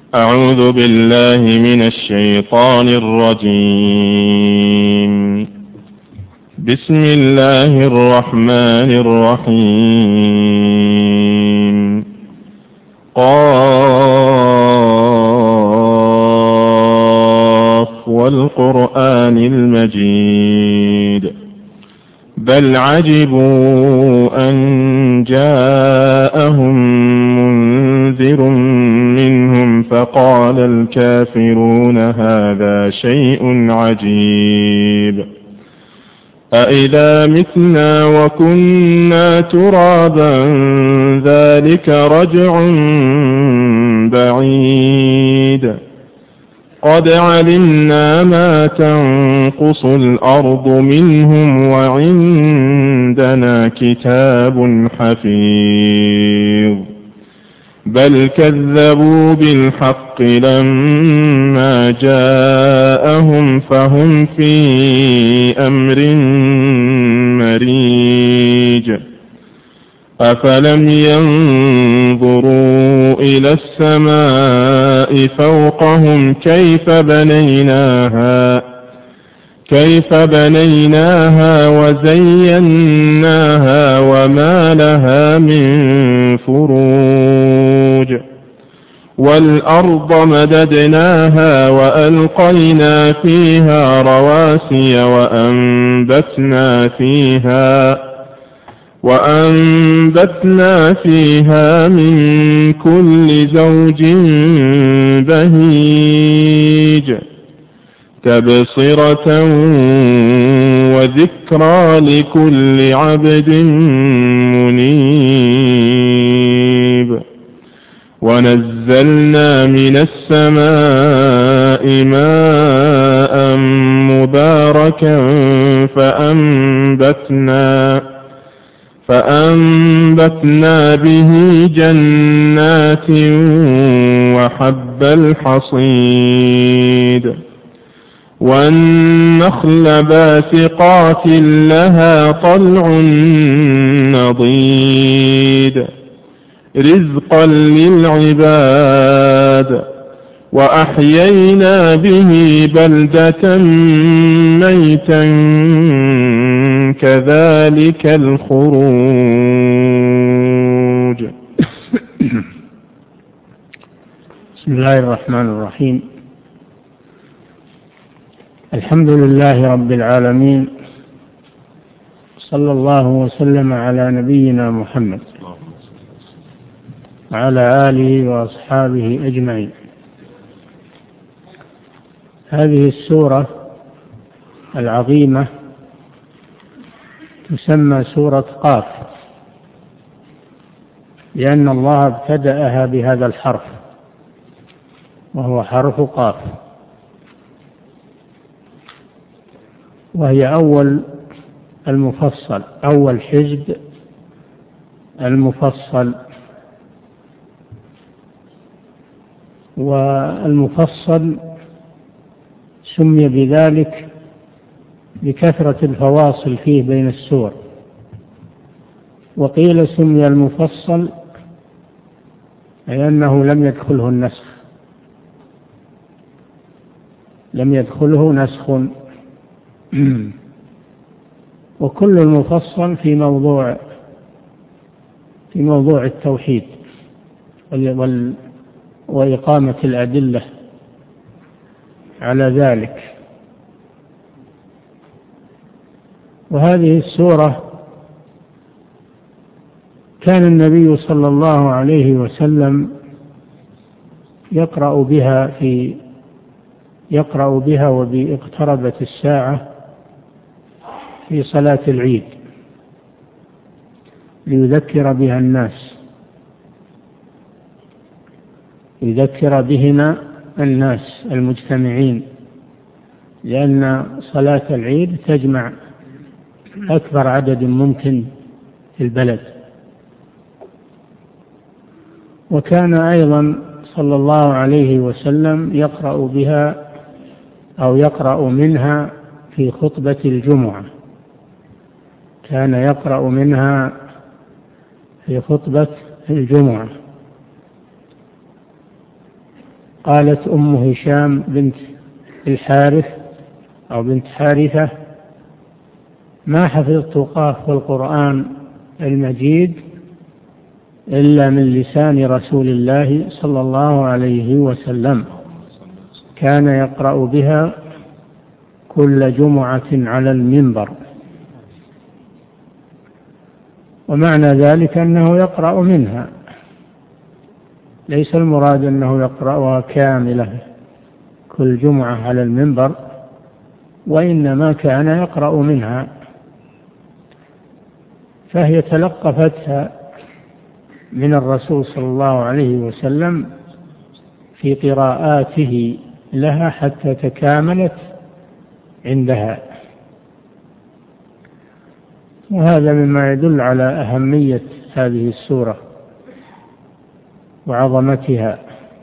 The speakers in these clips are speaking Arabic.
أعوذ بالله من الشيطان الرجيم. بسم الله الرحمن الرحيم. قاف والقرآن المجيد بل عجبوا أن جاءهم منذر منهم فقال الكافرون هذا شيء عجيب أإذا متنا وكنا ترابا ذلك رجع بعيد قد علمنا ما تنقص الأرض منهم وعندنا كتاب حفيظ بل كذبوا بالحق لما جاءهم فهم في أمر مريج أفلم ينظروا إلى السماء فوقهم كيف بنيناها وزيناها وما لها من فروج والأرض مددناها وألقينا فيها رواسي وأنبتنا فيها من كل زوج بهيج تبصرة وذكرى لكل عبد منيب ونزلنا من السماء ماء مباركا فأنبتنا به جنات وحب الحصيد والنخل باسقات لها طلع نضيد رزقا للعباد وأحيينا به بلدة ميتا كذلك الخروج. بسم الله الرحمن الرحيم. الحمد لله رب العالمين، صلى الله وسلم على نبينا محمد وعلى آله وأصحابه أجمعين. هذه السورة العظيمة تسمى سورة قاف، لأن الله ابتدأها بهذا الحرف وهو حرف قاف، وهي أول المفصل، أول حزب المفصل. والمفصل سمي بذلك لكثرة الفواصل فيه بين السور، وقيل سمي المفصل لأنه لم يدخله نسخ وكل المفصل في موضوع التوحيد وإقامة الأدلة على ذلك. وهذه السورة كان النبي صلى الله عليه وسلم يقرأ بها وباقتربت الساعة في صلاة العيد ليذكر بها الناس، يذكر بهما الناس المجتمعين، لأن صلاة العيد تجمع أكبر عدد ممكن في البلد. وكان أيضا صلى الله عليه وسلم يقرأ بها أو يقرأ منها في خطبة الجمعة، كان يقرأ منها في خطبة الجمعة. قالت أم هشام بنت الحارث أو بنت حارثة: ما حفظت قاف القرآن المجيد إلا من لسان رسول الله صلى الله عليه وسلم، كان يقرأ بها كل جمعة على المنبر. ومعنى ذلك أنه يقرأ منها، ليس المراد أنه يقرأها كاملة كل جمعة على المنبر، وإنما كان يقرأ منها، فهي تلقفتها من الرسول صلى الله عليه وسلم في قراءاته لها حتى تكاملت عندها. وهذا مما يدل على أهمية هذه السورة وعظمتها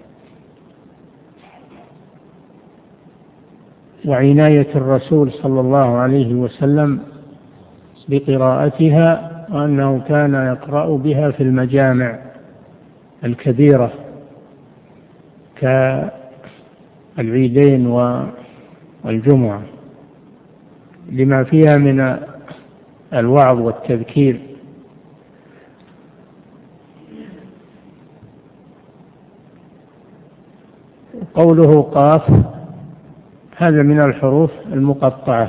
وعناية الرسول صلى الله عليه وسلم بقراءتها، وأنه كان يقرأ بها في المجامع الكبيرة كالعيدين والجمعة لما فيها من الوعظ والتذكير. قوله قاف هذا من الحروف المقطعة،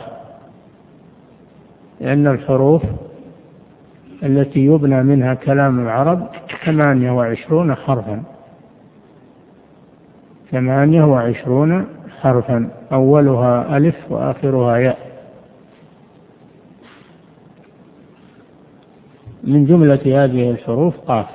لأن الحروف التي يبنى منها كلام العرب 28 حرفا، 28 حرفا، أولها ألف وآخرها ياء. من جملة هذه الحروف قاف.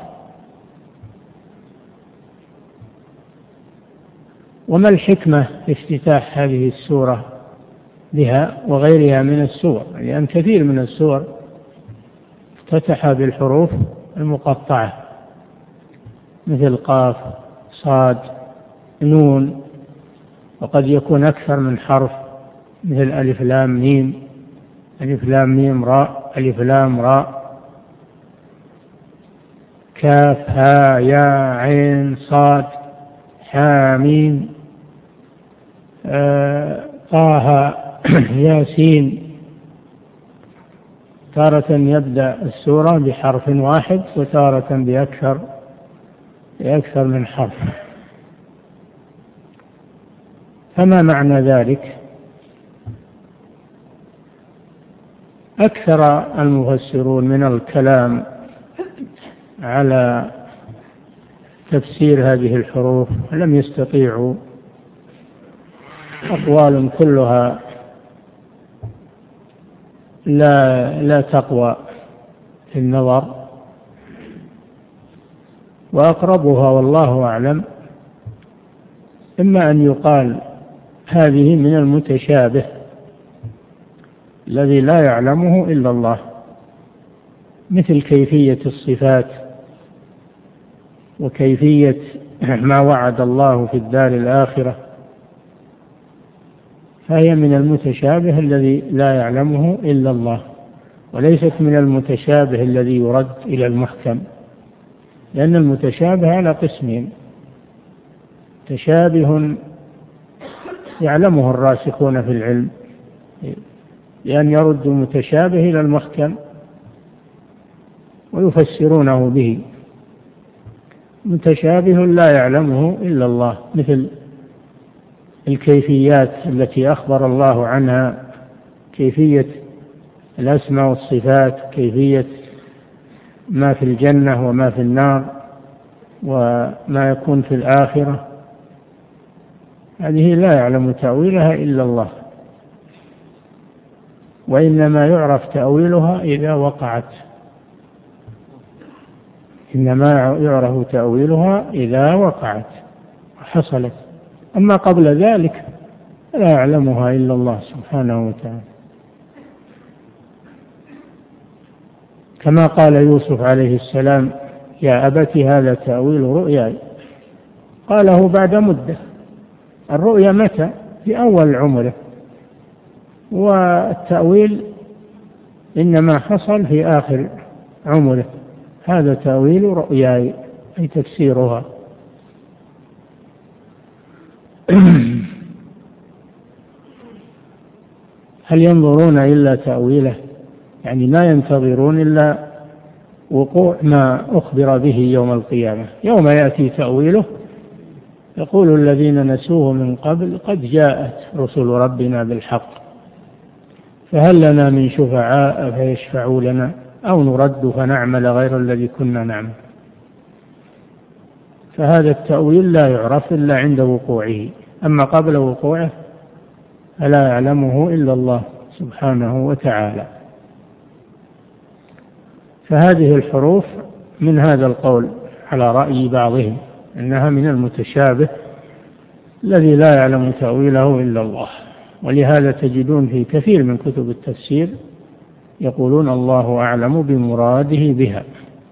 وما الحكمة في افتتاح هذه السورة بها وغيرها من السور؟ لأن كثير من السور افتتح بالحروف المقطعة مثل قاف، صاد، نون، وقد يكون أكثر من حرف مثل ألف لام ميم، ألف لام ميم راء، ألف لام راء، كاف ها يا عين صاد حاميم طه ياسين. تارة يبدأ السورة بحرف واحد وتارة بأكثر من حرف. فما معنى ذلك؟ أكثر المفسرون من الكلام على تفسير هذه الحروف لم يستطيعوا، أقوال كلها لا تقوى في النظر، وأقربها والله أعلم إما أن يقال هذه من المتشابه الذي لا يعلمه إلا الله، مثل كيفية الصفات وكيفية ما وعد الله في الدار الآخرة، فهي من المتشابه الذي لا يعلمه إلا الله، وليست من المتشابه الذي يرد إلى المحكم، لأن المتشابه على قسمين: تشابه يعلمه الراسخون في العلم لأن يرد المتشابه إلى المحكم ويفسرونه به، متشابه لا يعلمه إلا الله، مثل الكيفيات التي أخبر الله عنها، كيفية الأسماء والصفات، كيفية ما في الجنة وما في النار وما يكون في الآخرة، هذه لا يعلم تأويلها إلا الله، وإنما يعرف تأويلها إذا وقعت، إنما يعرف تأويلها إذا وقعت وحصلت، أما قبل ذلك لا يعلمها إلا الله سبحانه وتعالى. كما قال يوسف عليه السلام: يا أبت هذا تأويل رؤياي، قاله بعد مدة. الرؤيا متى؟ في أول عمره، والتأويل إنما حصل في آخر عمره. هذا تأويل رؤياي أي تفسيرها. هل ينظرون إلا تأويله؟ يعني ما ينتظرون إلا وقوع ما أخبر به يوم القيامة. يوم يأتي تأويله يقول الذين نسوه من قبل قد جاءت رسل ربنا بالحق فهل لنا من شفعاء فيشفعوا لنا أو نرد فنعمل غير الذي كنا نعمل. فهذا التأويل لا يعرف إلا عند وقوعه، أما قبل وقوعه فلا يعلمه إلا الله سبحانه وتعالى. فهذه الحروف من هذا القول على رأي بعضهم إنها من المتشابه الذي لا يعلم تأويله إلا الله، ولهذا تجدون في كثير من كتب التفسير يقولون الله أعلم بمراده بها.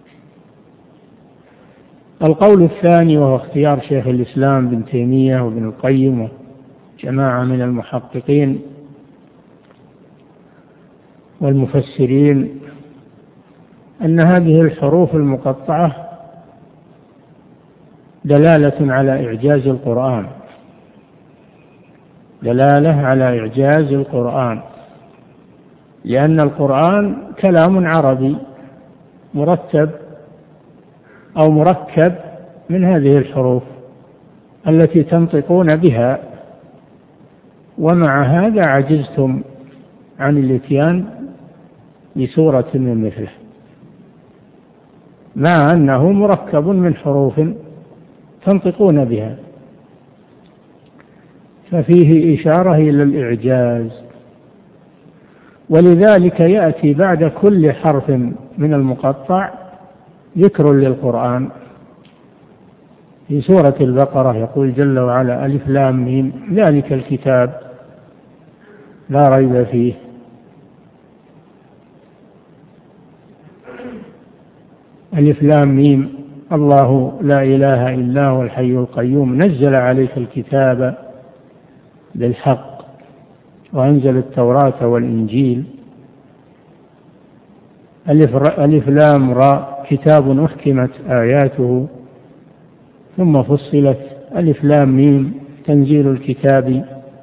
القول الثاني وهو اختيار شيخ الإسلام ابن تيمية وابن القيم وجماعة من المحققين والمفسرين أن هذه الحروف المقطعة دلالة على إعجاز القرآن، دلالة على إعجاز القرآن، لأن القرآن كلام عربي مرتب أو مركب من هذه الحروف التي تنطقون بها، ومع هذا عجزتم عن الاتيان بسورة من مثله مع أنه مركب من حروف تنطقون بها، ففيه إشارة إلى الإعجاز. ولذلك يأتي بعد كل حرف من المقطع ذكر للقرآن. في سورة البقرة يقول جل وعلا ألف لام ميم ذلك الكتاب لا ريب فيه. ألف لام ميم الله لا إله إلا هو الحي القيوم نزل عليك الكتاب بالحق وأنزل التوراة والإنجيل. ألف لام راء كتاب أحكمت آياته ثم فصلت. ألف لام ميم تنزيل الكتاب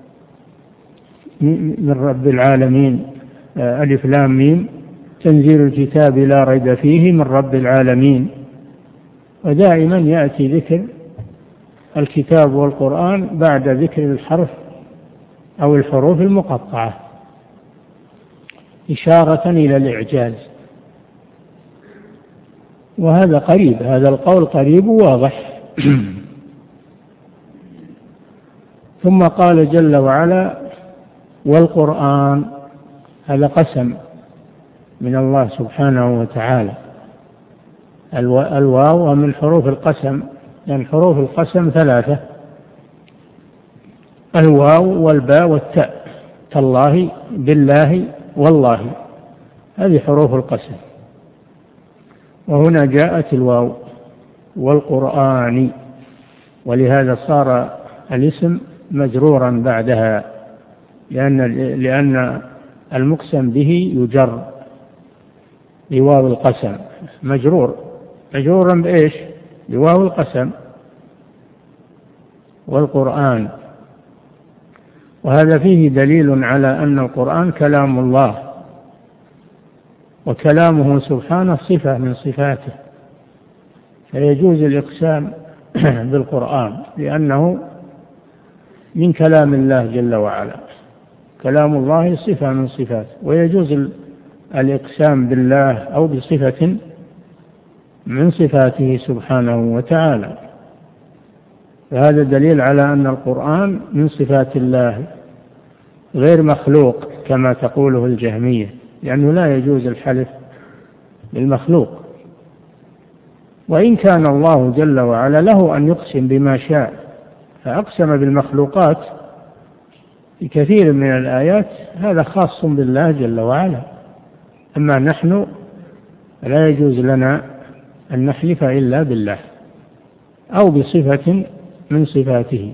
من رب العالمين. ألف لام ميم تنزيل الكتاب لا ريب فيه من رب العالمين. ودائما يأتي ذكر الكتاب والقرآن بعد ذكر الحرف أو الحروف المقطعة إشارة إلى الإعجاز. وهذا قريب، هذا القول قريب واضح. ثم قال جل وعلا والقرآن، هذا قسم من الله سبحانه وتعالى. الواو من حروف القسم، لأن حروف القسم ثلاثة: الواو والباء والتاء، تالله بالله والله، هذه حروف القسم. وهنا جاءت الواو والقرآن، ولهذا صار الاسم مجرورا بعدها، لأن المقسم به يجر بواو القسم، مجرورا بإيش؟ بواو القسم والقرآن. وهذا فيه دليل على أن القرآن كلام الله، وكلامه سبحانه صفة من صفاته، فيجوز الإقسام بالقرآن لأنه من كلام الله جل وعلا، كلام الله صفة من صفاته، ويجوز الإقسام بالله أو بصفة من صفاته سبحانه وتعالى. فهذا دليل على أن القرآن من صفات الله غير مخلوق كما تقوله الجهمية، لأنه لا يجوز الحلف بالمخلوق. وإن كان الله جل وعلا له أن يقسم بما شاء، فأقسم بالمخلوقات في كثير من الآيات، هذا خاص بالله جل وعلا. أما نحن لا يجوز لنا أن نحلف إلا بالله أو بصفة من صفاته.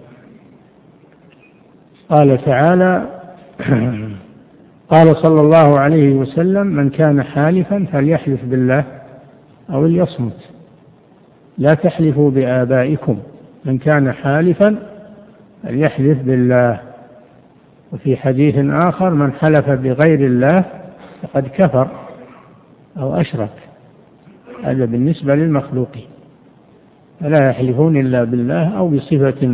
قال تعالى قال صلى الله عليه وسلم من كان حالفا فليحلف بالله أو ليصمت، لا تحلفوا بآبائكم، من كان حالفا أن يحلف بالله. وفي حديث آخر: من حلف بغير الله فقد كفر أو أشرك. هذا بالنسبة للمخلوقين، فلا يحلفون إلا بالله أو بصفة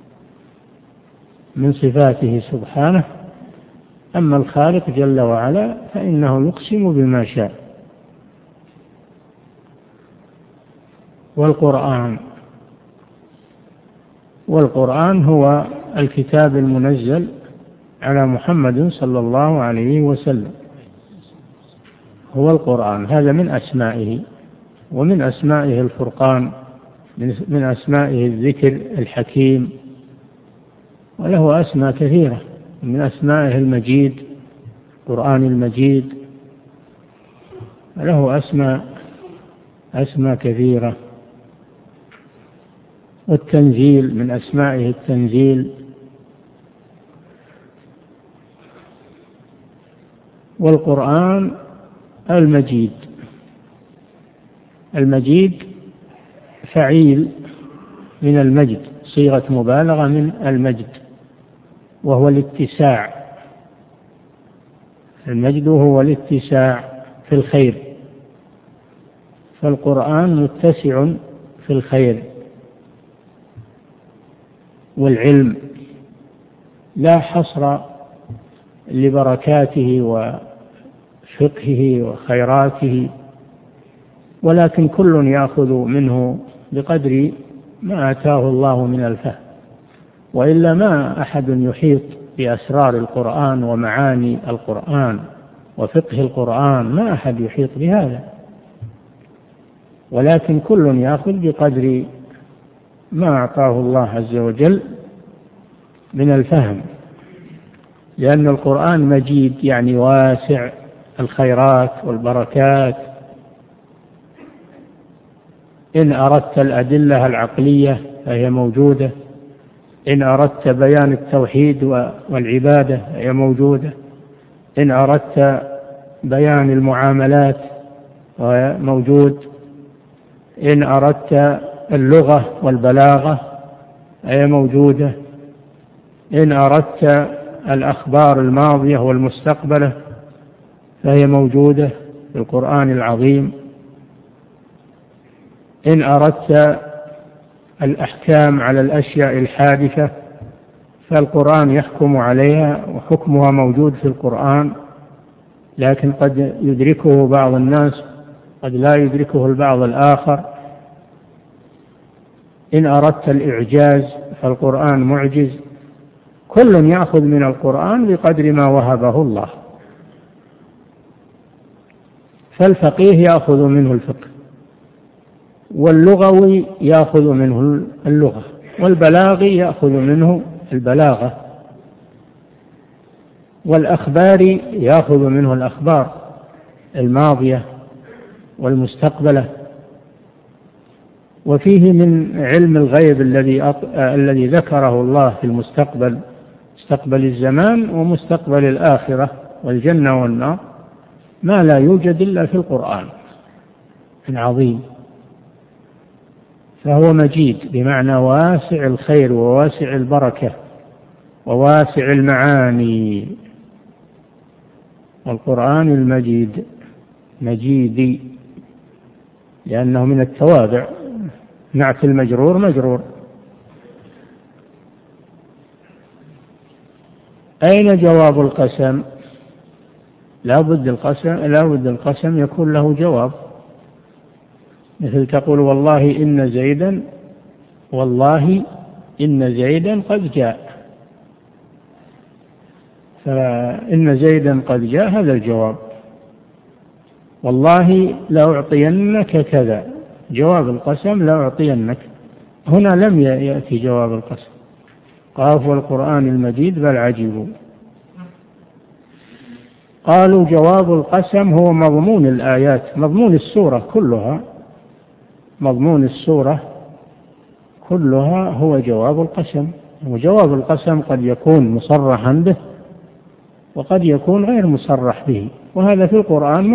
من صفاته سبحانه. أما الخالق جل وعلا فإنه يقسم بما شاء. والقرآن هو الكتاب المنزل على محمد صلى الله عليه وسلم، هو القرآن. هذا من أسمائه، ومن أسمائه الفرقان، من أسمائه الذكر الحكيم، وله أسماء كثيرة. من أسمائه المجيد، القرآن المجيد، له أسماء كثيرة. والتنزيل من أسمائه التنزيل. والقرآن المجيد، المجيد فعيل من المجد، صيغة مبالغة من المجد، وهو الاتساع. المجد هو الاتساع في الخير، فالقرآن متسع في الخير والعلم، لا حصر لبركاته وفقهه وخيراته، ولكن كل يأخذ منه بقدر ما آتاه الله من الفهم، وإلا ما أحد يحيط بأسرار القرآن ومعاني القرآن وفقه القرآن، ما أحد يحيط بهذا، ولكن كل يأخذ بقدر ما أعطاه الله عز وجل من الفهم، لأن القرآن مجيد يعني واسع الخيرات والبركات. إن أردت الأدلة العقلية فهي موجودة، إن أردت بيان التوحيد والعبادة فهي موجودة، إن أردت بيان المعاملات فهي موجود، إن أردت اللغة والبلاغة فهي موجودة، إن أردت الأخبار الماضية والمستقبلة فهي موجودة في القرآن العظيم، إن أردت الأحكام على الأشياء الحادثة فالقرآن يحكم عليها وحكمها موجود في القرآن، لكن قد يدركه بعض الناس قد لا يدركه البعض الآخر. إن أردت الإعجاز فالقرآن معجز. كل يأخذ من القرآن بقدر ما وهبه الله، فالفقيه يأخذ منه الفقه، واللغوي يأخذ منه اللغة، والبلاغي يأخذ منه البلاغة، والأخباري يأخذ منه الأخبار الماضية والمستقبلة. وفيه من علم الغيب الذي ذكره الله في المستقبل، مستقبل الزمان ومستقبل الآخرة والجنة والنار، ما لا يوجد إلا في القرآن العظيم. فهو مجيد بمعنى واسع الخير وواسع البركة وواسع المعاني. والقرآن المجيد مجيدي لأنه من التوابع، نعت المجرور مجرور. أين جواب القسم؟ لا بد القسم يكون له جواب، مثل تقول والله إن زيدا قد جاء، فإن زيدا قد جاء هذا الجواب. والله لأعطينك كذا، جواب القسم لأعطينك. هنا لم يأتي جواب القسم، قاف والقرآن المجيد بل عجبوا. قالوا جواب القسم هو مضمون الآيات، مضمون السورة كلها، مضمون السورة كلها هو جواب القسم. وجواب القسم قد يكون مصرحا به وقد يكون غير مصرح به، وهذا في القرآن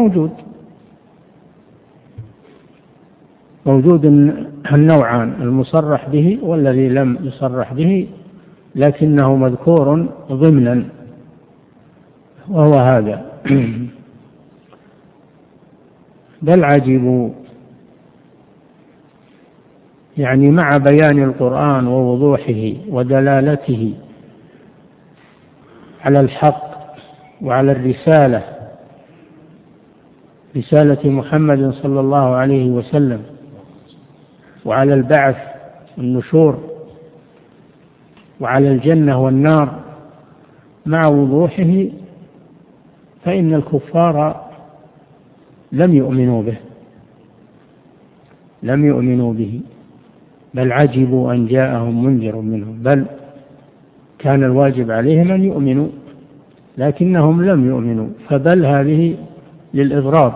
موجود النوعان، المصرح به والذي لم يصرح به لكنه مذكور ضمنا وهو هذا. بل عجبوا، يعني مع بيان القرآن ووضوحه ودلالته على الحق وعلى الرسالة، رسالة محمد صلى الله عليه وسلم، وعلى البعث والنشور، وعلى الجنة والنار مع وضوحه، فإن الكفار لم يؤمنوا به، بل عجبوا أن جاءهم منذر منهم، بل كان الواجب عليهم أن يؤمنوا لكنهم لم يؤمنوا. فبل هذه للإضراب،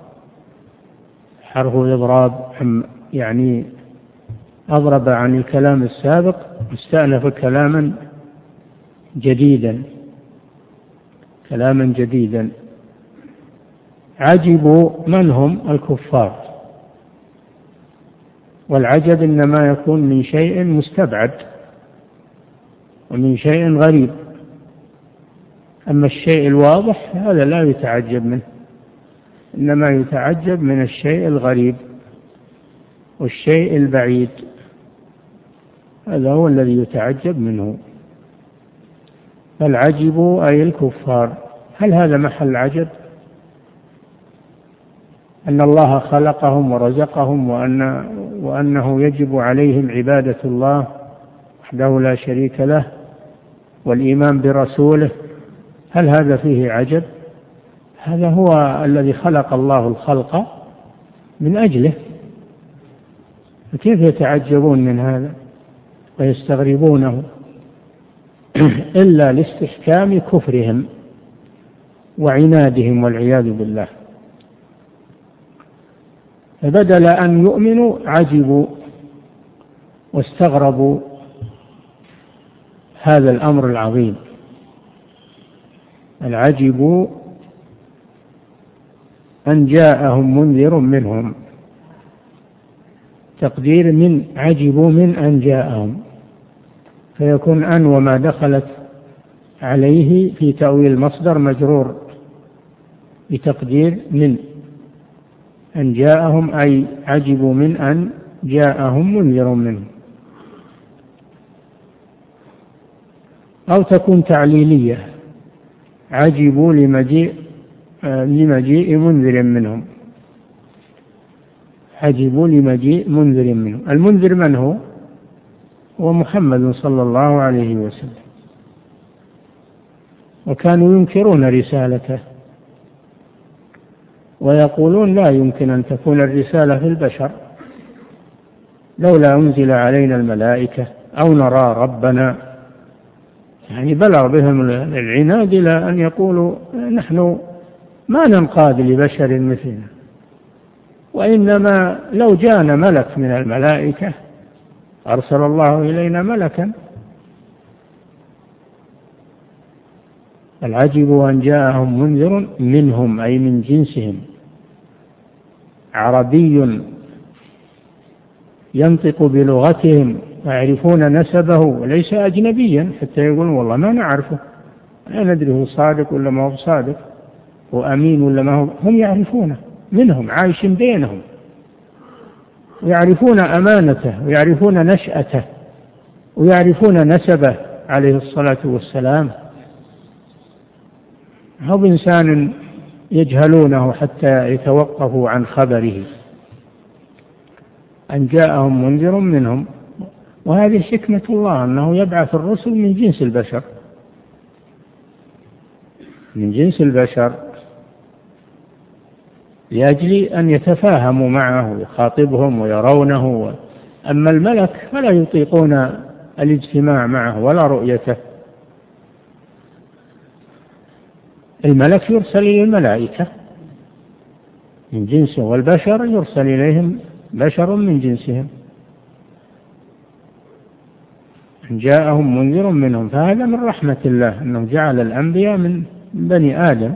حرف إضراب، يعني أضرب عن الكلام السابق، استأنف كلاما جديدا. عجبوا من هم؟ الكفار. والعجب إنما يكون من شيء مستبعد ومن شيء غريب، أما الشيء الواضح هذا لا يتعجب منه، إنما يتعجب من الشيء الغريب والشيء البعيد، هذا هو الذي يتعجب منه. بل عجبوا أي الكفار. هل هذا محل عجب؟ أن الله خلقهم ورزقهم وأنه يجب عليهم عبادة الله وحده لا شريك له والإيمان برسوله، هل هذا فيه عجب؟ هذا هو الذي خلق الله الخلق من أجله، فكيف يتعجبون من هذا ويستغربونه؟ إلا لاستحكام كفرهم وعنادهم والعياذ بالله. فبدل أن يؤمنوا عجبوا واستغربوا هذا الأمر العظيم. العجبوا أن جاءهم منذر منهم، تقدير من عجبوا من أن جاءهم، فيكون أن وما دخلت عليه في تأويل المصدر مجرور بتقدير من أن جاءهم، أي عجبوا من أن جاءهم منذر منهم، أو تكون تعليلية، عجبوا لمجيء منذر منهم، عجبوا لمجيء منذر منهم. المنذر من هو؟ هو محمد صلى الله عليه وسلم، وكانوا ينكرون رسالته ويقولون لا يمكن أن تكون الرسالة في البشر، لولا أنزل علينا الملائكة أو نرى ربنا. يعني بلغ بهم العناد إلى أن يقولوا نحن ما ننقاد لبشر مثلنا، وإنما لو جاءنا ملك من الملائكة أرسل الله إلينا ملكا. العجب أن جاءهم منذر منهم، أي من جنسهم، عربي ينطق بلغتهم ويعرفون نسبه وليس أجنبيا حتى يقولون والله ما نعرفه، لا ندري هو صادق ولا ما هو صادق، هو أمين ولا ما هو. هم يعرفونه، منهم، عايش بينهم، ويعرفون أمانته ويعرفون نشأته ويعرفون نسبه عليه الصلاة والسلام. هو إنسان يجهلونه حتى يتوقفوا عن خبره. أن جاءهم منذر منهم، وهذه حكمة الله أنه يبعث الرسل من جنس البشر، من جنس البشر، لأجل أن يتفاهموا معه ويخاطبهم ويرونه. أما الملك فلا يطيقون الاجتماع معه ولا رؤيته. الملك يرسل إلى الملائكة من جنسه، والبشر يرسل إليهم بشر من جنسهم. جاءهم منذر منهم، فهذا من رحمة الله أنه جعل الأنبياء من بني آدم.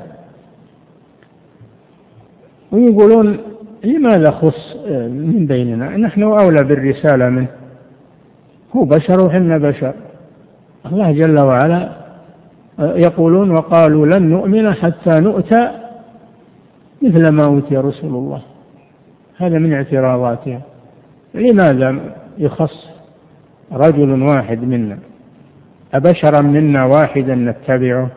ويقولون لماذا خص من بيننا؟ نحن أولى بالرسالة منه، هو بشر وحنا بشر، الله جل وعلا يقولون وقالوا لن نؤمن حتى نؤتى مثل ما أوتي رسول الله. هذا من اعتراضاتها. لماذا يخص رجل واحد منا؟ أبشرا منا واحدا نتبعه؟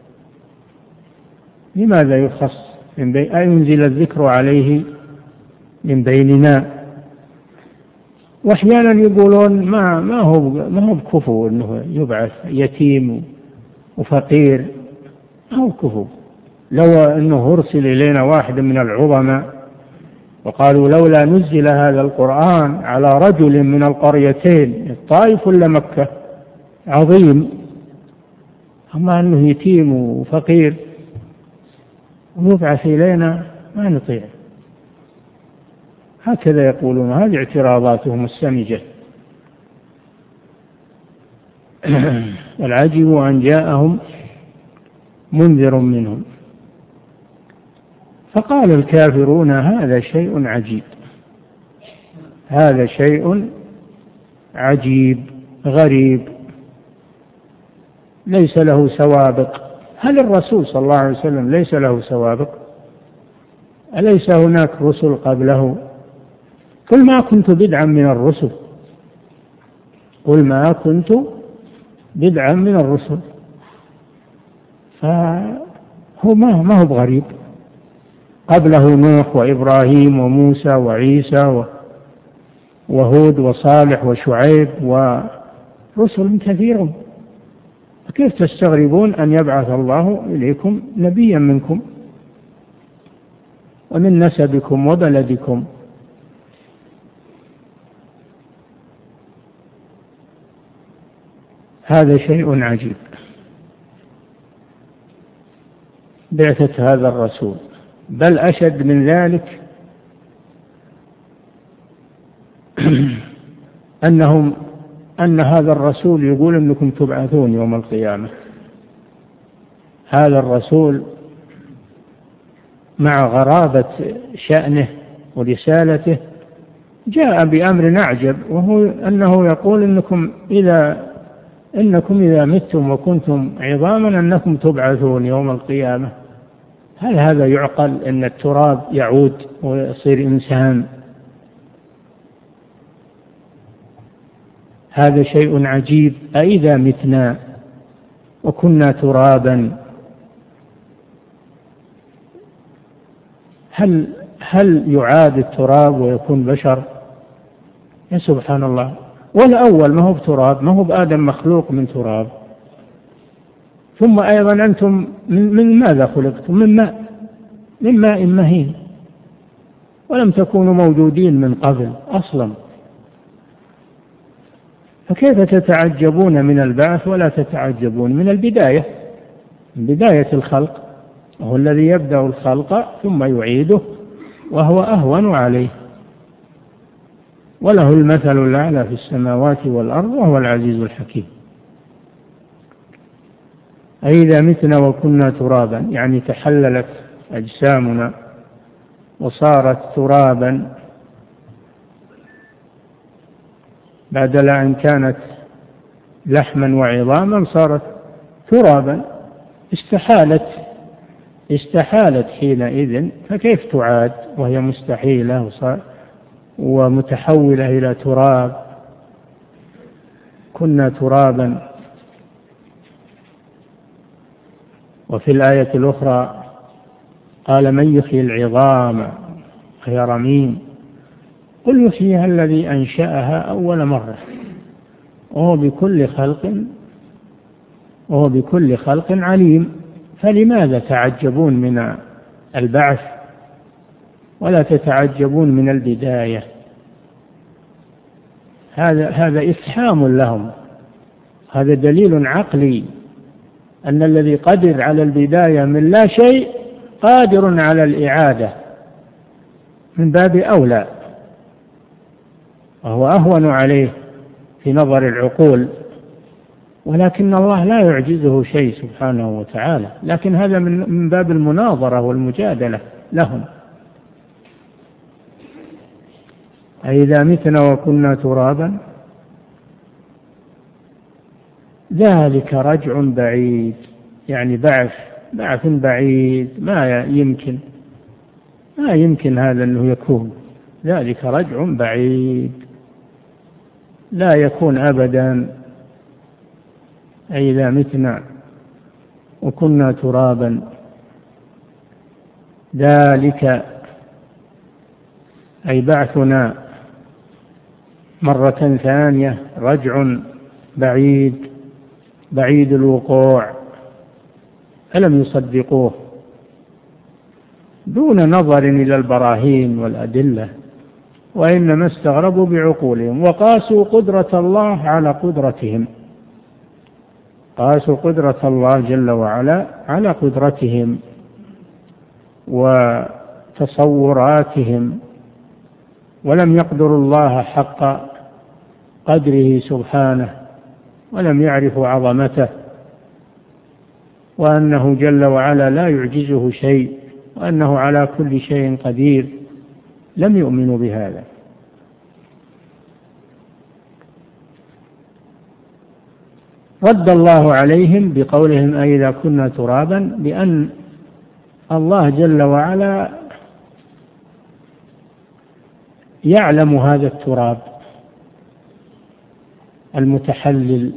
لماذا يخص أينزل الذكر عليه من بيننا؟ وأحيانا يقولون ما هو بكفو أنه يبعث يتيم وفقير، ما هو بكفو. لو أنه أرسل إلينا واحد من العظماء وقالوا لولا نزل هذا القرآن على رجل من القريتين الطائف ولا مكة عظيم، أما أنه يتيم وفقير ويبعث إلينا ما نطيع. هكذا يقولون. هذه اعتراضاتهم السمجة. والعجب أن جاءهم منذر منهم فقال الكافرون هذا شيء عجيب، هذا شيء عجيب غريب ليس له سوابق. هل الرسول صلى الله عليه وسلم ليس له سوابق؟ أليس هناك رسل قبله؟ قل ما كنت بدعا من الرسل، قل ما كنت بدعا من الرسل. فهو ما هو بغريب. قبله نوح وإبراهيم وموسى وعيسى وهود وصالح وشعيب ورسل كثير. كيف تستغربون أن يبعث الله إليكم نبيا منكم ومن نسبكم وبلدكم؟ هذا شيء عجيب بعثة هذا الرسول. بل أشد من ذلك أن هذا الرسول يقول أنكم تبعثون يوم القيامة. هذا الرسول مع غرابة شأنه ورسالته جاء بأمر أعجب، وهو أنه يقول إنكم إذا متم وكنتم عظاما أنكم تبعثون يوم القيامة. هل هذا يعقل أن التراب يعود ويصير إنسان؟ هذا شيء عجيب. أإذا متنا وكنا ترابا هل يعاد التراب ويكون بشر؟ يا سبحان الله. والأول ما هو بتراب، ما هو بآدم مخلوق من تراب. ثم أيضا أنتم من ماذا خلقتم؟ من ماء مهين، ولم تكونوا موجودين من قبل أصلا. فكيف تتعجبون من البعث ولا تتعجبون من البداية، من بداية الخلق؟ وهو الذي يبدأ الخلق ثم يعيده وهو أهون عليه، وله المثل الأعلى في السماوات والأرض وهو العزيز الحكيم. أإذا متنا وكنا ترابا يعني تحللت أجسامنا وصارت ترابا بدل أن كانت لحما وعظاما صارت ترابا. استحالت حينئذ، فكيف تعاد وهي مستحيلة ومتحولة إلى تراب؟ كنا ترابا. وفي الآية الأخرى قال من يحيي العظام وهي رميم قل يحييها الذي أنشأها أول مرة وهو بكل خلق عليم. فلماذا تعجبون من البعث ولا تتعجبون من البداية؟ هذا إفحام لهم. هذا دليل عقلي أن الذي قدر على البداية من لا شيء قادر على الإعادة من باب أولى، وهو أهون عليه في نظر العقول. ولكن الله لا يعجزه شيء سبحانه وتعالى، لكن هذا من باب المناظرة والمجادلة لهم. أإذا متنا وكنا ترابا ذلك رجع بعيد، يعني بعث بعيد، ما يمكن هذا أنه يكون، ذلك رجع بعيد لا يكون أبدا. أي إذا متنا وكنا ترابا، ذلك أي بعثنا مرة ثانية رجع بعيد الوقوع. ألم يصدقوه دون نظر إلى البراهين والأدلة، وإنما استغربوا بعقولهم وقاسوا قدرة الله على قدرتهم، قاسوا قدرة الله جل وعلا على قدرتهم وتصوراتهم، ولم يقدروا الله حق قدره سبحانه، ولم يعرفوا عظمته، وأنه جل وعلا لا يعجزه شيء، وأنه على كل شيء قدير، لم يؤمنوا بهذا. رد الله عليهم بقولهم أئذا كنا ترابا، بأن الله جل وعلا يعلم هذا التراب المتحلل،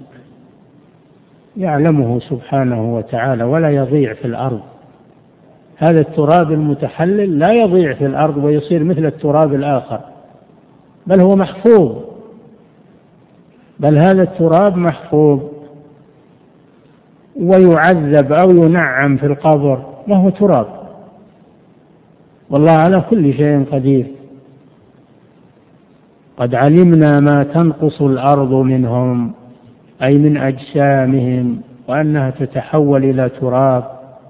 يعلمه سبحانه وتعالى ولا يضيع في الأرض. هذا التراب المتحلل لا يضيع في الأرض ويصير مثل التراب الآخر، بل هو محفوظ، بل هذا التراب محفوظ ويعذب أو ينعم في القبر وهو تراب، والله على كل شيء قدير. قد علمنا ما تنقص الأرض منهم، أي من أجسامهم، وأنها تتحول إلى تراب،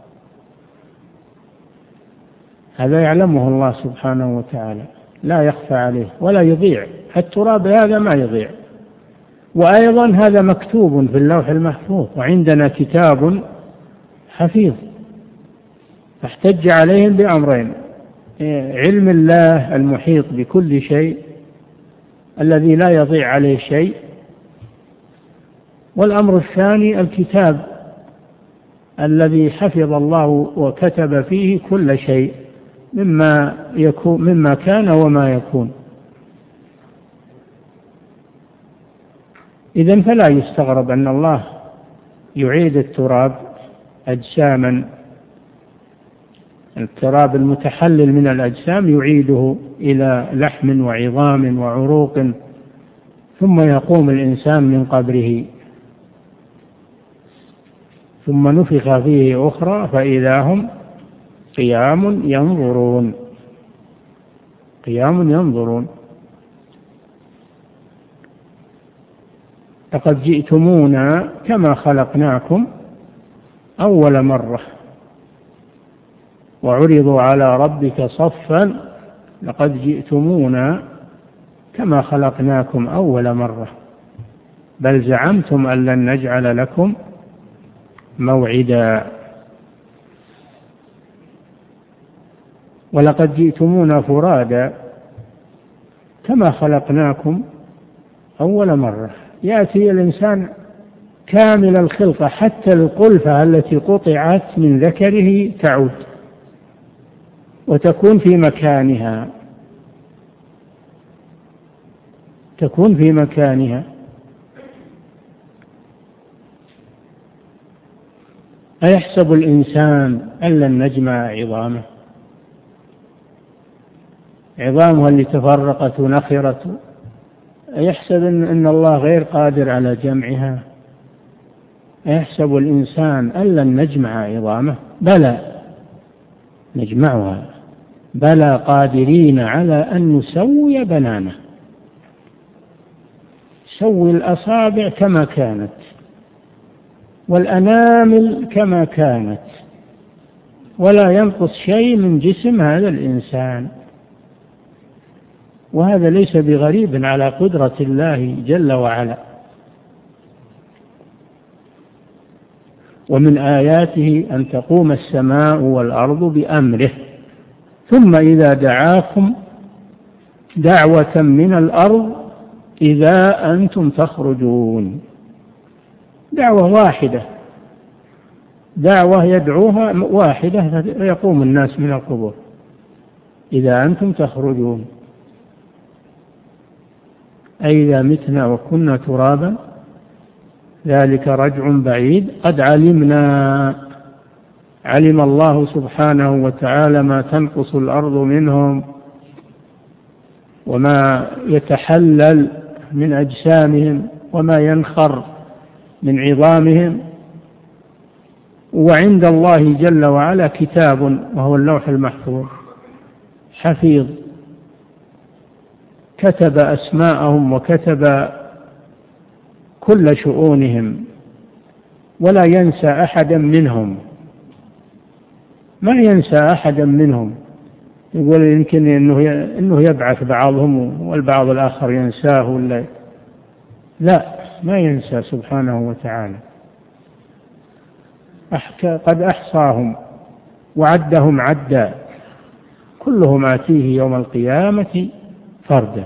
هذا يعلمه الله سبحانه وتعالى، لا يخفى عليه ولا يضيع. التراب هذا ما يضيع، وأيضا هذا مكتوب في اللوح المحفوظ، وعندنا كتاب حفيظ. فاحتج عليهم بأمرين: علم الله المحيط بكل شيء الذي لا يضيع عليه شيء، والأمر الثاني الكتاب الذي حفظ الله وكتب فيه كل شيء مما كان وما يكون. إذن فلا يستغرب أن الله يعيد التراب أجساما، التراب المتحلل من الأجسام يعيده إلى لحم وعظام وعروق، ثم يقوم الإنسان من قبره، ثم نفخ فيه أخرى فإذا هم قيام ينظرون. لقد جئتمونا كما خلقناكم أول مرة وعرضوا على ربك صفا لقد جئتمونا كما خلقناكم أول مرة بل زعمتم أن لن نجعل لكم موعدا. ولقد جئتمونا فرادا كما خلقناكم أول مرة. يأتي الإنسان كامل الخلقة، حتى القلفة التي قطعت من ذكره تعود وتكون في مكانها. أيحسب الإنسان أن لن نجمع عظامه اللي تفرقت ونخرت؟ أيحسب أن الله غير قادر على جمعها؟ أيحسب الإنسان أن لن نجمع عظامه؟ بلى نجمعها، بلى قادرين على أن نسوي بنانه. سوي الأصابع كما كانت والأنامل كما كانت، ولا ينقص شيء من جسم هذا الإنسان. وهذا ليس بغريب على قدرة الله جل وعلا. ومن آياته أن تقوم السماء والأرض بأمره ثم إذا دعاكم دعوة من الأرض إذا أنتم تخرجون. دعوة واحدة، دعوة يدعوها واحدة فيقوم الناس من القبور. إذا أنتم تخرجون أي إذا متنا وكنا ترابا ذلك رجع بعيد. قد علم الله سبحانه وتعالى ما تنقص الأرض منهم وما يتحلل من أجسامهم وما ينخر من عظامهم، وعند الله جل وعلا كتاب وهو اللوح المحفوظ حفيظ كتب أسماءهم وكتب كل شؤونهم ولا ينسى أحدا منهم، ما ينسى أحدا منهم. يقول يمكن إنه يبعث بعضهم والبعض الآخر ينساه ولا لا، ما ينسى سبحانه وتعالى. قد أحصاهم وعدهم عدا كلهم آتيه يوم القيامة فردا،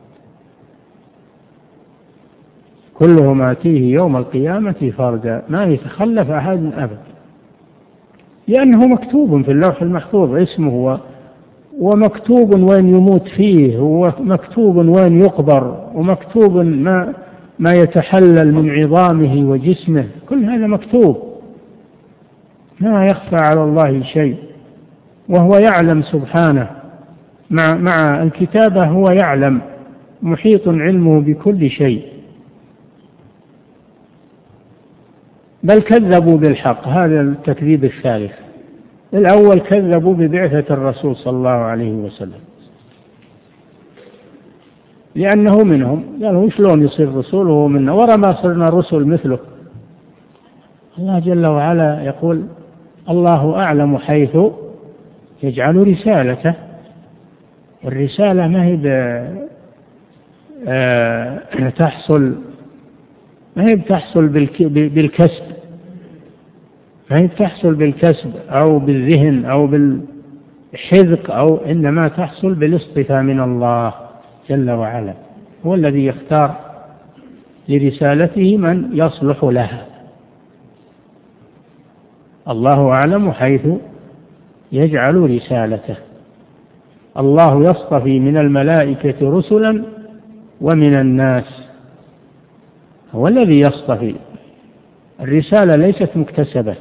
كلهم آتيه يوم القيامة فردا، ما يتخلف أحد أبدا، لأنه مكتوب في اللوح المحفوظ اسمه، ومكتوب وين يموت فيه، ومكتوب وين يقبر، ومكتوب ما يتحلل من عظامه وجسمه، كل هذا مكتوب، ما يخفى على الله شيء، وهو يعلم سبحانه مع الكتابة، هو يعلم، محيط علمه بكل شيء. بل كذبوا بالحق، هذا التكذيب الثالث. الأول كذبوا ببعثة الرسول صلى الله عليه وسلم لأنه منهم، قالوا شلون يصير رسول وهو منا، ورا ما صرنا رسل مثله. الله جل وعلا يقول الله أعلم حيث يجعل رسالته، والرسالة ما هي تحصل بالكسب، ما هي تحصل بالكسب أو بالذهن أو بالحذق، أو إنما تحصل بالاصطفاء من الله جل وعلا، هو الذي يختار لرسالته من يصلح لها. الله أعلم حيث يجعل رسالته. الله يصطفي من الملائكة رسلا ومن الناس، هو الذي يصطفي. الرسالة ليست مكتسبة،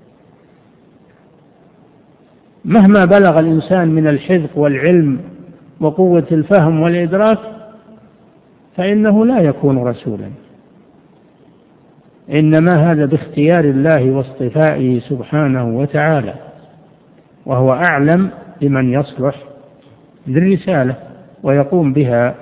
مهما بلغ الإنسان من الحذق والعلم وقوة الفهم والإدراك فإنه لا يكون رسولا، إنما هذا باختيار الله واصطفائه سبحانه وتعالى، وهو أعلم بمن يصلح للرسالة ويقوم بها.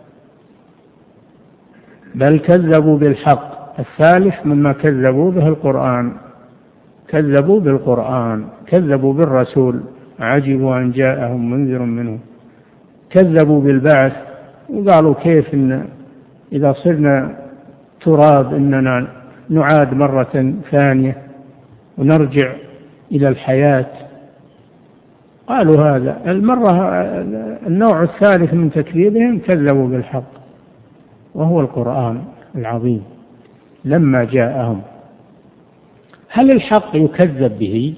بل كذبوا بالحق. الثالث مما كذبوا به القرآن، كذبوا بالقرآن، كذبوا بالرسول، عجبوا أن جاءهم منذر منهم، كذبوا بالبعث وقالوا كيف إن إذا صرنا تراب إننا نعاد مرة ثانية ونرجع إلى الحياة. قالوا هذا النوع الثالث من تكذيبهم، كذبوا بالحق وهو القرآن العظيم لما جاءهم. هل الحق يكذب به؟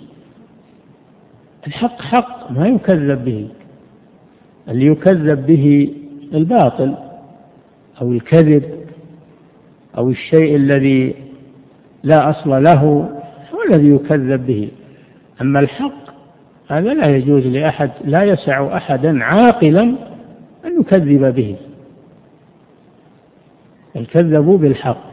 الحق حق ما يكذب به، اللي يكذب به الباطل أو الكذب أو الشيء الذي لا أصل له هو الذي يكذب به. أما الحق هذا لا يجوز لأحد، لا يسع أحدا عاقلا أن يكذب به. الكذبوا بالحق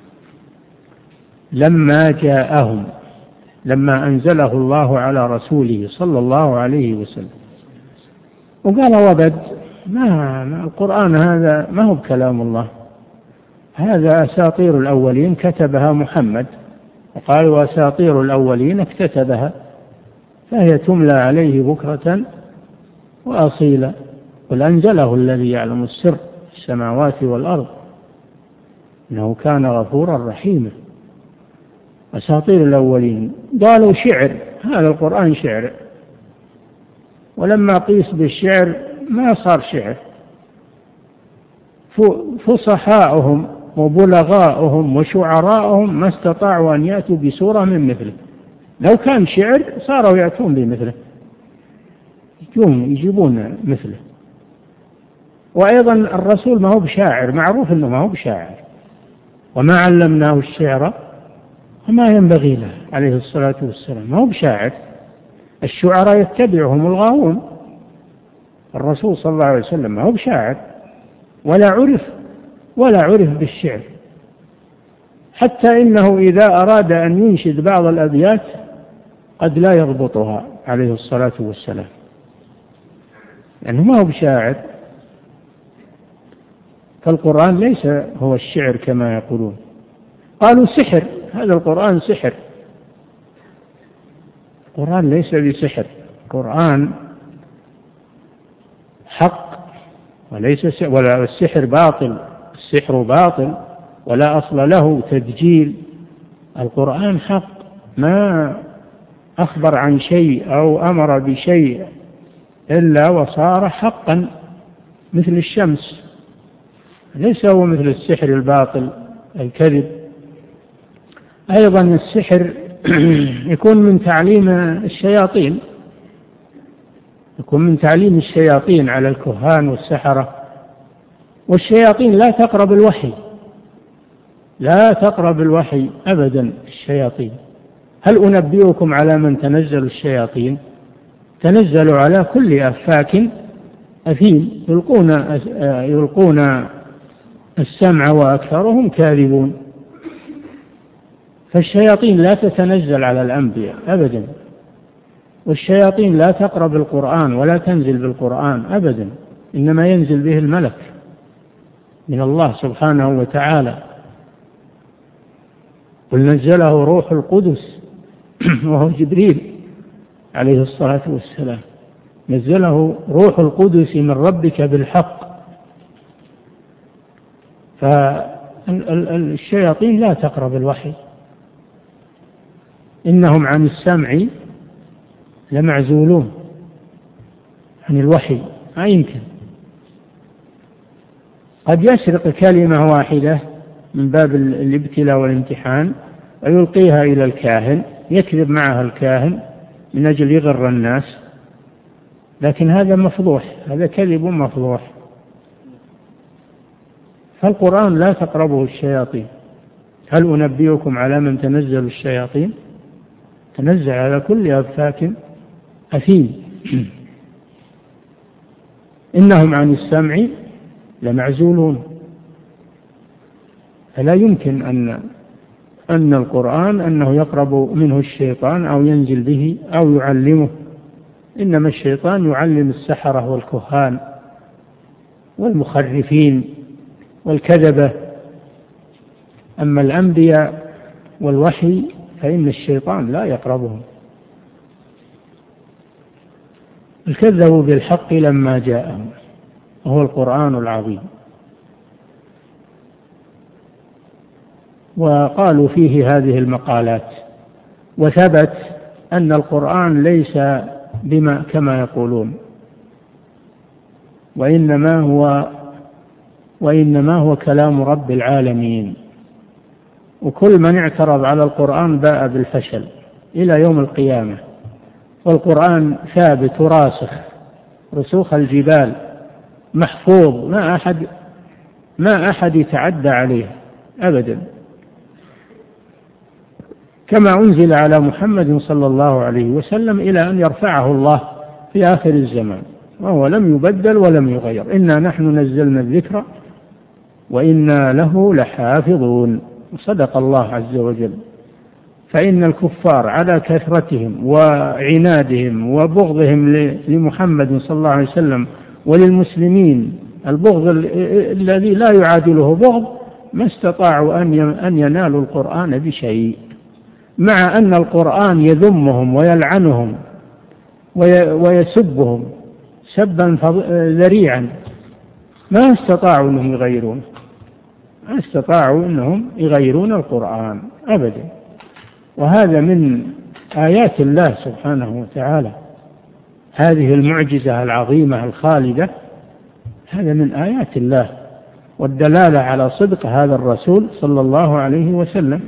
لما جاءهم، لما أنزله الله على رسوله صلى الله عليه وسلم، وقال وبد ما القرآن هذا ما هو بكلام الله، هذا أساطير الأولين كتبها محمد، وقال وأساطير الأولين اكتتبها فهي تملى عليه بكرة وأصيلا، قل أنزله الذي يعلم السر في السماوات والأرض إنه كان غفورا رحيما. أساطير الأولين قالوا شعر، هذا القرآن شعر، ولما قيس بالشعر ما صار شعر. فصحاؤهم وبلغاؤهم وشعراؤهم ما استطاعوا أن يأتوا بسورة من مثله. لو كان شعر صاروا يأتون بمثله، يجيبون مثله. وأيضا الرسول ما هو بشاعر، معروف أنه ما هو بشاعر، وما علمناه الشعر وما ينبغي له عليه الصلاة والسلام، ما هو بشاعر. الشعراء يتبعهم الغاوون، الرسول صلى الله عليه وسلم ما هو بشاعر ولا عرف بالشعر، حتى إنه إذا أراد أن ينشد بعض الأبيات قد لا يضبطها عليه الصلاة والسلام، لأنه ما هو بشاعر. فالقرآن ليس هو الشعر كما يقولون. قالوا سحر، هذا القرآن سحر. القرآن ليس بسحر، القرآن حق وليس سحر، ولا السحر باطل، السحر باطل ولا أصل له، تدجيل. القرآن حق، ما أخبر عن شيء أو أمر بشيء إلا وصار حقا مثل الشمس، ليس هو مثل السحر الباطل الكذب. أيضا السحر يكون من تعليم الشياطين، يكون من تعليم الشياطين على الكهان والسحرة. والشياطين لا تقرب الوحي، لا تقرب الوحي أبدا الشياطين. هل أنبئكم على من تنزل الشياطين؟ تنزل على كل أفاك أثيم، يلقون السمع وأكثرهم كاذبون. فالشياطين لا تتنزل على الأنبياء أبدا، والشياطين لا تقرب القرآن ولا تنزل بالقرآن أبدا، إنما ينزل به الملك من الله سبحانه وتعالى. قل نزله روح القدس وهو جبريل عليه الصلاة والسلام، نزله روح القدس من ربك بالحق. فالشياطين لا تقرب الوحي، إنهم عن السمع لمعزولون، عن الوحي ما يمكن. قد يسرق كلمة واحدة من باب الابتلاء والامتحان ويلقيها إلى الكاهن، يكذب معها الكاهن من أجل يغر الناس، لكن هذا مفضوح، هذا كذب مفضوح. فالقرآن لا تقربه الشياطين. هل أنبئكم على من تنزل الشياطين؟ تنزل على كل أفاك أثيم. إنهم عن السمع لمعزولون. فلا يمكن أن القرآن أنه يقرب منه الشيطان أو ينزل به أو يعلمه، إنما الشيطان يعلم السحرة والكهان والمخرفين والكذبة. أما الأنبياء والوحي فإن الشيطان لا يقربهم. كذبوا بالحق لما جاءهم وهو القرآن العظيم، وقالوا فيه هذه المقالات. وثبت أن القرآن ليس بما كما يقولون، وإنما هو كلام رب العالمين. وكل من اعترض على القرآن باء بالفشل إلى يوم القيامة. والقرآن ثابت راسخ رسوخ الجبال، محفوظ، ما أحد يتعدى عليه أبدا، كما أنزل على محمد صلى الله عليه وسلم إلى أن يرفعه الله في آخر الزمان، وهو لم يبدل ولم يغير. إنا نحن نزلنا الذكر وإنا له لحافظون. صدق الله عز وجل. فإن الكفار على كثرتهم وعنادهم وبغضهم لمحمد صلى الله عليه وسلم وللمسلمين، البغض الذي لا يعادله بغض، ما استطاعوا أن ينالوا القرآن بشيء، مع أن القرآن يذمهم ويلعنهم ويسبهم سبا ذريعا، ما استطاعوا أنهم يغيرون، ما استطاعوا أنهم يغيرون القرآن أبدا. وهذا من آيات الله سبحانه وتعالى، هذه المعجزة العظيمة الخالدة، هذا من آيات الله. والدلالة على صدق هذا الرسول صلى الله عليه وسلم.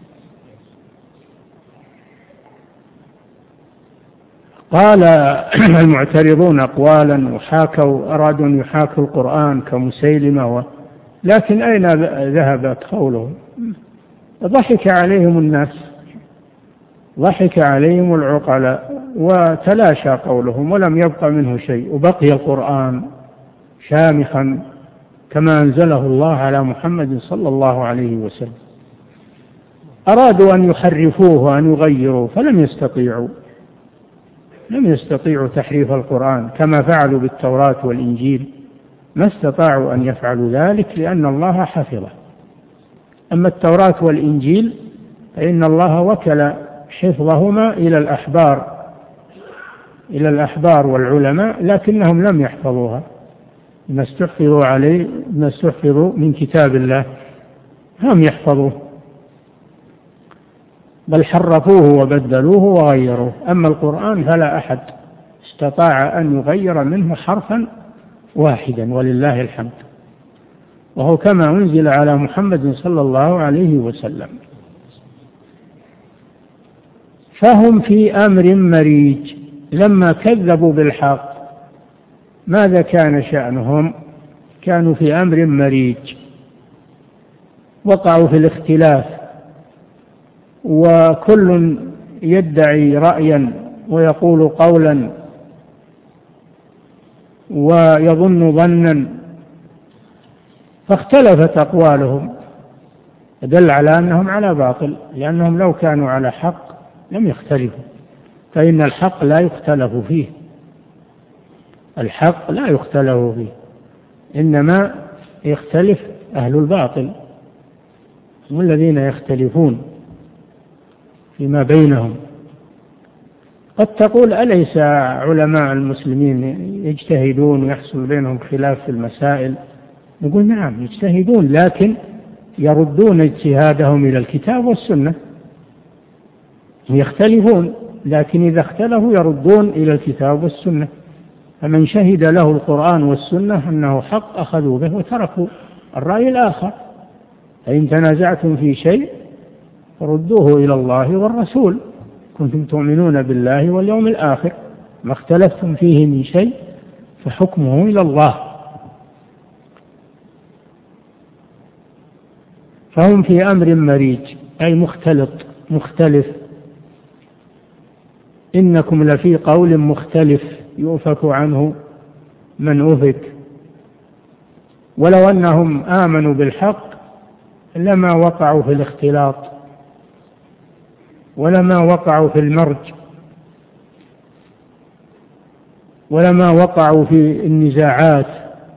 قال المعترضون أقوالا أرادوا أن يحاكوا القرآن كمسيلمة، لكن أين ذهبت قولهم؟ ضحك عليهم الناس، ضحك عليهم العقلاء، وتلاشى قولهم ولم يبق منه شيء، وبقي القرآن شامخا كما أنزله الله على محمد صلى الله عليه وسلم. أرادوا أن يحرفوه وأن يغيروا فلم يستطيعوا، لم يستطيعوا تحريف القرآن كما فعلوا بالتوراة والإنجيل، ما استطاعوا أن يفعلوا ذلك لأن الله حفظه. أما التوراة والإنجيل فإن الله وكل حفظهما إلى الأحبار والعلماء، لكنهم لم يحفظوها، ما استحفظوا من كتاب الله هم يحفظوه، بل حرفوه وبدلوه وغيروه. أما القرآن فلا أحد استطاع أن يغير منه حرفا واحدا ولله الحمد، وهو كما أنزل على محمد صلى الله عليه وسلم. فهم في أمر مريج لما كذبوا بالحق. ماذا كان شأنهم؟ كانوا في أمر مريج، وقعوا في الاختلاف، وكل يدعي رأيا ويقول قولا ويظن ظنا، فاختلفت أقوالهم، دل على أنهم على باطل، لأنهم لو كانوا على حق لم يختلفوا، فإن الحق لا يختلف فيه، الحق لا يختلف فيه، إنما يختلف أهل الباطل هم الذين يختلفون فيما بينهم. قد تقول أليس علماء المسلمين يجتهدون ويحصل بينهم خلاف في المسائل؟ نقول نعم يجتهدون، لكن يردون اجتهادهم إلى الكتاب والسنة. يختلفون، لكن إذا اختلفوا يردون إلى الكتاب والسنة. فمن شهد له القرآن والسنة أنه حق أخذوا به وتركوا الرأي الآخر. فإن تنازعتم في شيء فردوه إلى الله والرسول، كنتم تؤمنون بالله واليوم الآخر، ما اختلفتم فيه من شيء فحكمه إلى الله. فهم في أمر مريج أي مختلف. إنكم لفي قول مختلف يؤفك عنه من أفك. ولو أنهم آمنوا بالحق لما وقعوا في الاختلاط ولما وقعوا في المرج ولما وقعوا في النزاعات،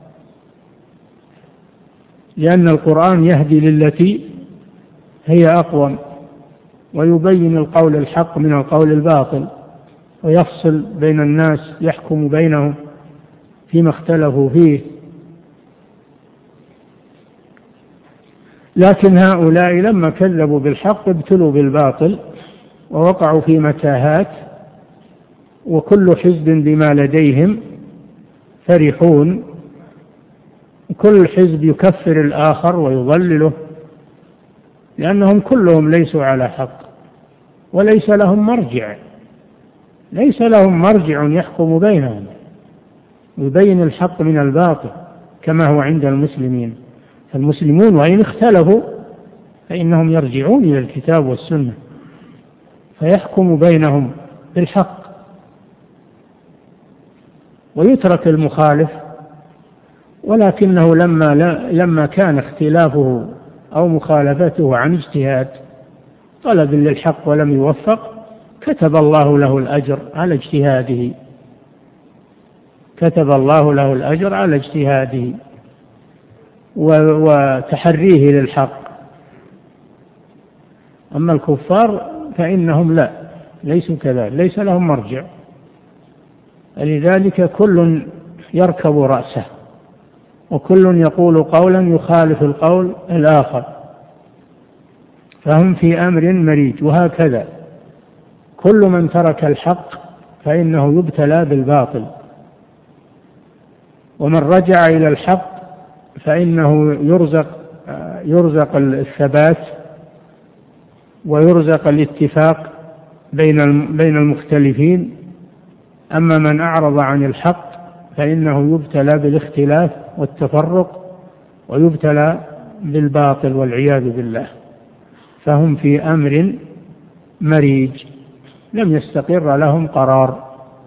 لأن القرآن يهدي للتي هي أقوم ويبين القول الحق من القول الباطل ويفصل بين الناس، يحكم بينهم فيما اختلفوا فيه. لكن هؤلاء لما كذبوا بالحق ابتلوا بالباطل ووقعوا في متاهات، وكل حزب بما لديهم فرحون، كل حزب يكفر الآخر ويضلله، لأنهم كلهم ليسوا على حق وليس لهم مرجع، ليس لهم مرجع يحكم بينهم ويبين الحق من الباطل كما هو عند المسلمين. فالمسلمون وإن اختلفوا فإنهم يرجعون إلى الكتاب والسنة فيحكم بينهم بالحق ويترك المخالف. ولكنه لما كان اختلافه أو مخالفته عن اجتهاد طلب للحق ولم يوفق، كتب الله له الأجر على اجتهاده، كتب الله له الأجر على اجتهاده وتحريه للحق. أما الكفار فإنهم لا، ليسوا كذلك، ليس لهم مرجع، لذلك كل يركب رأسه وكل يقول قولا يخالف القول الآخر، فهم في أمر مريج. وهكذا كل من ترك الحق فإنه يبتلى بالباطل، ومن رجع إلى الحق فإنه يرزق الثبات ويرزق الاتفاق بين المختلفين. أما من أعرض عن الحق فإنه يبتلى بالاختلاف والتفرق ويبتلى بالباطل والعياذ بالله. فهم في أمر مريج لم يستقر لهم قرار،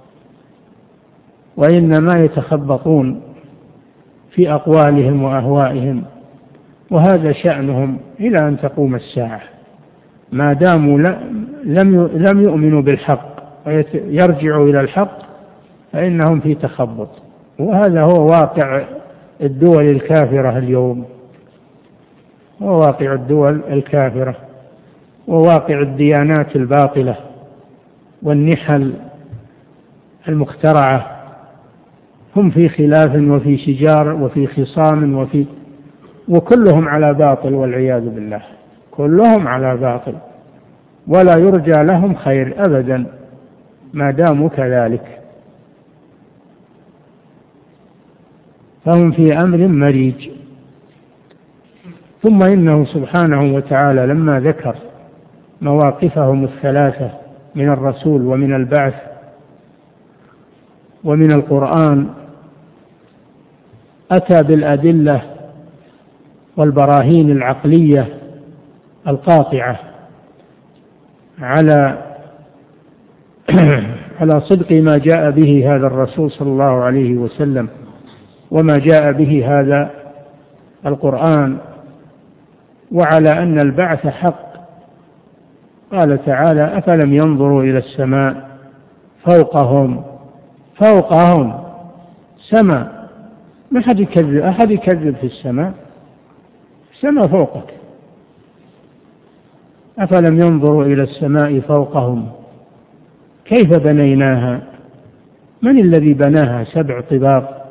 وإنما يتخبطون في أقوالهم وأهوائهم، وهذا شأنهم إلى أن تقوم الساعة ما داموا لم يؤمنوا بالحق ويرجعوا إلى الحق فإنهم في تخبط. وهذا هو واقع الدول الكافرة اليوم، هو واقع الدول الكافرة وواقع الديانات الباطلة والنحل المخترعة. هم في خلاف وفي شجار وفي خصام وكلهم على باطل والعياذ بالله، كلهم على باطل ولا يرجى لهم خير أبدا ما داموا كذلك. فهم في أمر مريج. ثم إنه سبحانه وتعالى لما ذكر مواقفهم الثلاثة من الرسول ومن البعث ومن القرآن أتى بالأدلة والبراهين العقلية القاطعة على صدق ما جاء به هذا الرسول صلى الله عليه وسلم وما جاء به هذا القرآن، وعلى أن البعث حق. قال تعالى: أفلم ينظروا إلى السماء فوقهم سماء، ما أحد يكذب في السماء فوقك. أفلم ينظروا إلى السماء فوقهم كيف بنيناها، من الذي بناها 7 طباق،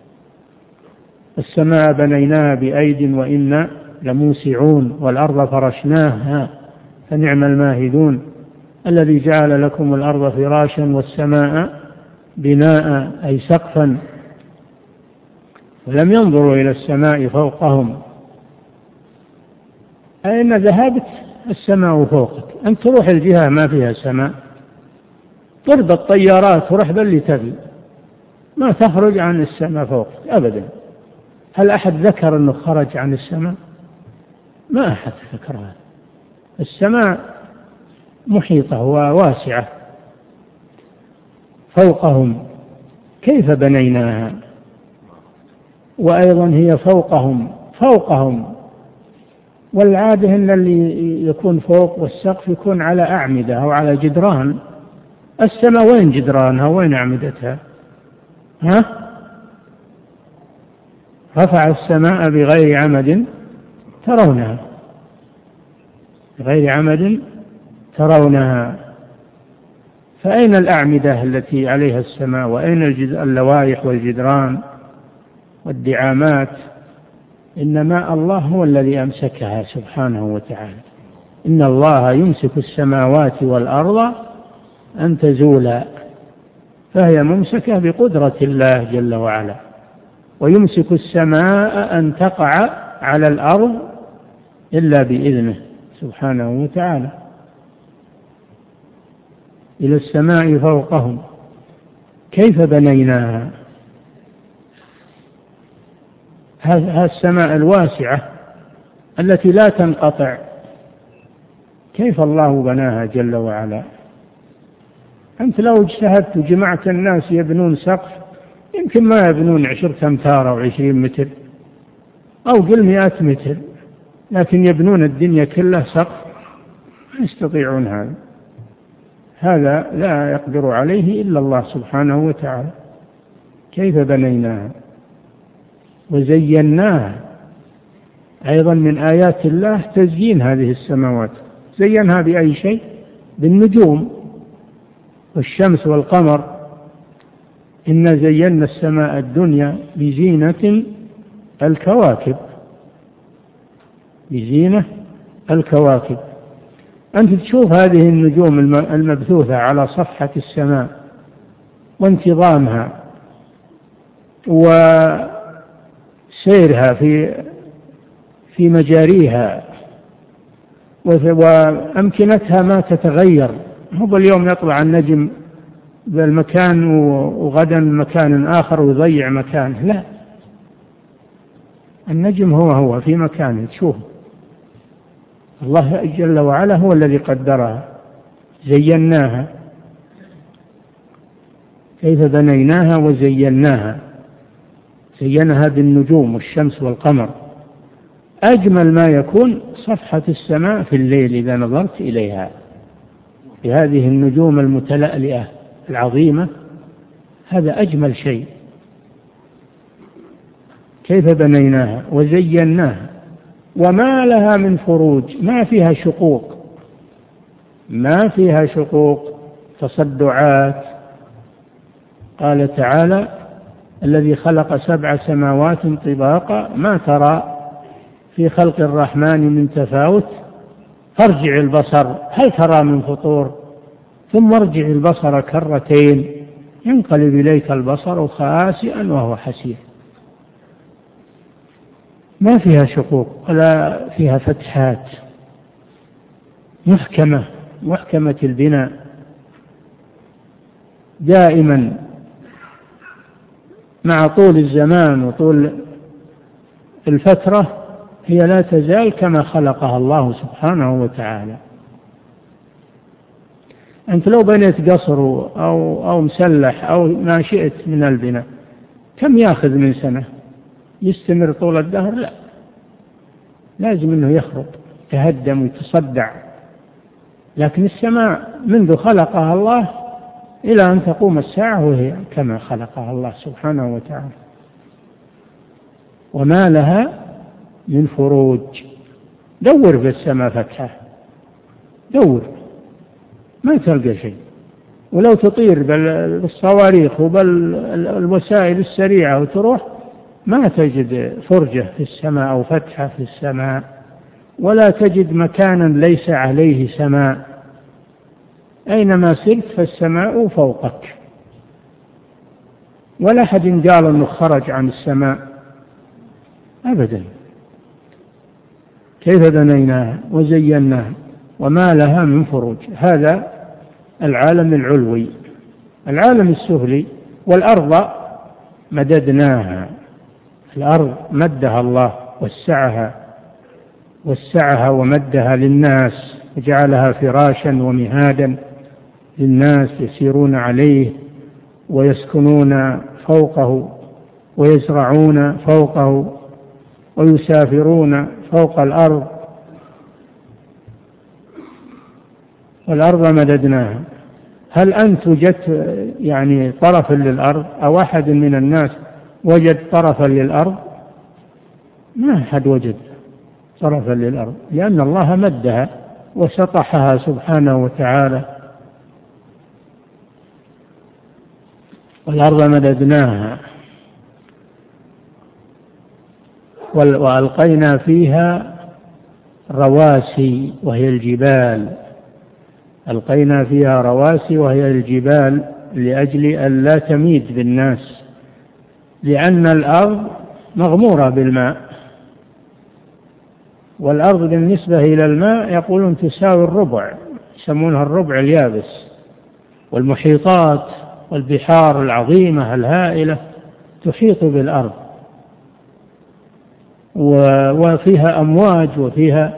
السماء بنيناها بأيد وإنا لموسعون، والأرض فرشناها فنعم الماهدون، الذي جعل لكم الأرض فراشا والسماء بناء أي سقفا. ولم ينظروا إلى السماء فوقهم، أين ذهبت السماء فوقك؟ أنت تروح الجهة ما فيها سماء، طرد الطيارات ورح باللي تبي، ما تخرج عن السماء فوقك أبدا. هل أحد ذكر أنه خرج عن السماء؟ ما أحد ذكرها. السماء محيطة وواسعة فوقهم كيف بنيناها، وأيضا هي فوقهم. والعادة أن اللي يكون فوق والسقف يكون على أعمدة أو على جدران. السماء وين جدرانها وين أعمدتها؟ رفع السماء بغير عمد ترونها، فأين الأعمدة التي عليها السماء؟ وأين اللوائح والجدران والدعامات؟ إنما الله هو الذي أمسكها سبحانه وتعالى. إن الله يمسك السماوات والأرض أن تزولا، فهي ممسكة بقدرة الله جل وعلا. ويمسك السماء أن تقع على الأرض إلا بإذنه سبحانه وتعالى. إلى السماء فوقهم كيف بنيناها، هذه السماء الواسعة التي لا تنقطع، كيف الله بناها جل وعلا؟ أنت لو اجتهدت وجمعت الناس يبنون سقف يمكن ما يبنون 10 أمتار أو 20 متر أو قل 100 متر، لكن يبنون الدنيا كلها سقف ما يستطيعون. هذا لا يقدر عليه إلا الله سبحانه وتعالى. كيف بنيناها وزيناها. أيضا من آيات الله تزيين هذه السماوات. زينها بأي شيء؟ بالنجوم والشمس والقمر. إنا زينا السماء الدنيا بزينة الكواكب. أنت تشوف هذه النجوم المبثوثة على صفحة السماء وانتظامها سيرها في مجاريها وأمكنتها ما تتغير. هو اليوم يطلع النجم بالمكان وغدا مكان آخر ويضيع مكانه، لا، النجم هو في مكانه تشوف. الله جل وعلا هو الذي قدرها. زيناها، كيف بنيناها وزيناها، زينها بالنجوم والشمس والقمر. أجمل ما يكون صفحة السماء في الليل إذا نظرت إليها بهذه النجوم المتلألئة العظيمة، هذا أجمل شيء. كيف بنيناها وزيناها وما لها من فروج، ما فيها شقوق، ما فيها شقوق تصدعات. قال تعالى: الذي خلق 7 سماوات طباقا ما ترى في خلق الرحمن من تفاوت فارجع البصر هل ترى من فطور ثم ارجع البصر كرتين ينقلب إليك البصر خاسئا وهو حسير. ما فيها شقوق ولا فيها فتحات، محكمة البناء دائما مع طول الزمان وطول الفترة، هي لا تزال كما خلقها الله سبحانه وتعالى. أنت لو بنيت قصر أو مسلح أو ما شئت من البناء، كم يأخذ من سنة؟ يستمر طول الدهر؟ لا، لازم أنه يخرب يتهدم ويتصدع. لكن السماء منذ خلقها الله إلى أن تقوم الساعة وهي كما خلقها الله سبحانه وتعالى. وما لها من فروج. دور في السماء فتحة، دور ما تلقى شيء. ولو تطير بالصواريخ وبالوسائل السريعة وتروح ما تجد فرجة في السماء أو فتحة في السماء، ولا تجد مكانا ليس عليه سماء. أينما سرت فالسماء فوقك، ولا أحد قال أنه خرج عن السماء أبدا. كيف بنيناها وزيناها وما لها من فروج. هذا العالم العلوي. العالم السفلي: والأرض مددناها. الأرض مدها الله وسعها ومدها للناس وجعلها فراشا ومهادا للناس يسيرون عليه ويسكنون فوقه ويزرعون فوقه ويسافرون فوق الأرض. والأرض مددناها. هل أنت وجدت طرفا للأرض أو أحد من الناس وجد طرفا للأرض؟ ما أحد وجد طرفا للأرض، لأن الله مدها وسطحها سبحانه وتعالى. والأرض مددناها وألقينا فيها رواسي وهي الجبال. ألقينا فيها رواسي وهي الجبال لأجل أن لا تميد بالناس، لأن الأرض مغمورة بالماء. والأرض بالنسبة إلى الماء يقولون تساوي الربع، يسمونها الربع اليابس. والمحيطات والبحار العظيمة الهائلة تحيط بالأرض، وفيها أمواج، وفيها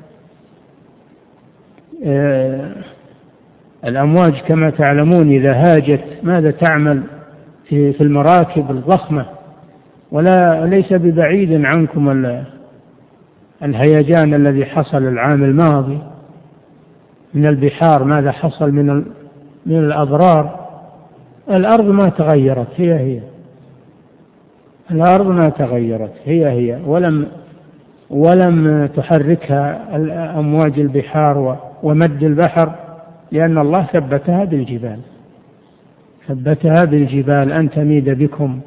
الأمواج كما تعلمون إذا هاجت ماذا تعمل في المراكب الضخمة. ليس ببعيد عنكم الهيجان الذي حصل العام الماضي من البحار، ماذا حصل من الأضرار. الأرض ما تغيرت، هي الأرض ما تغيرت، هي ولم تحركها أمواج البحار ومد البحر، لأن الله ثبتها بالجبال أن تميد بكم.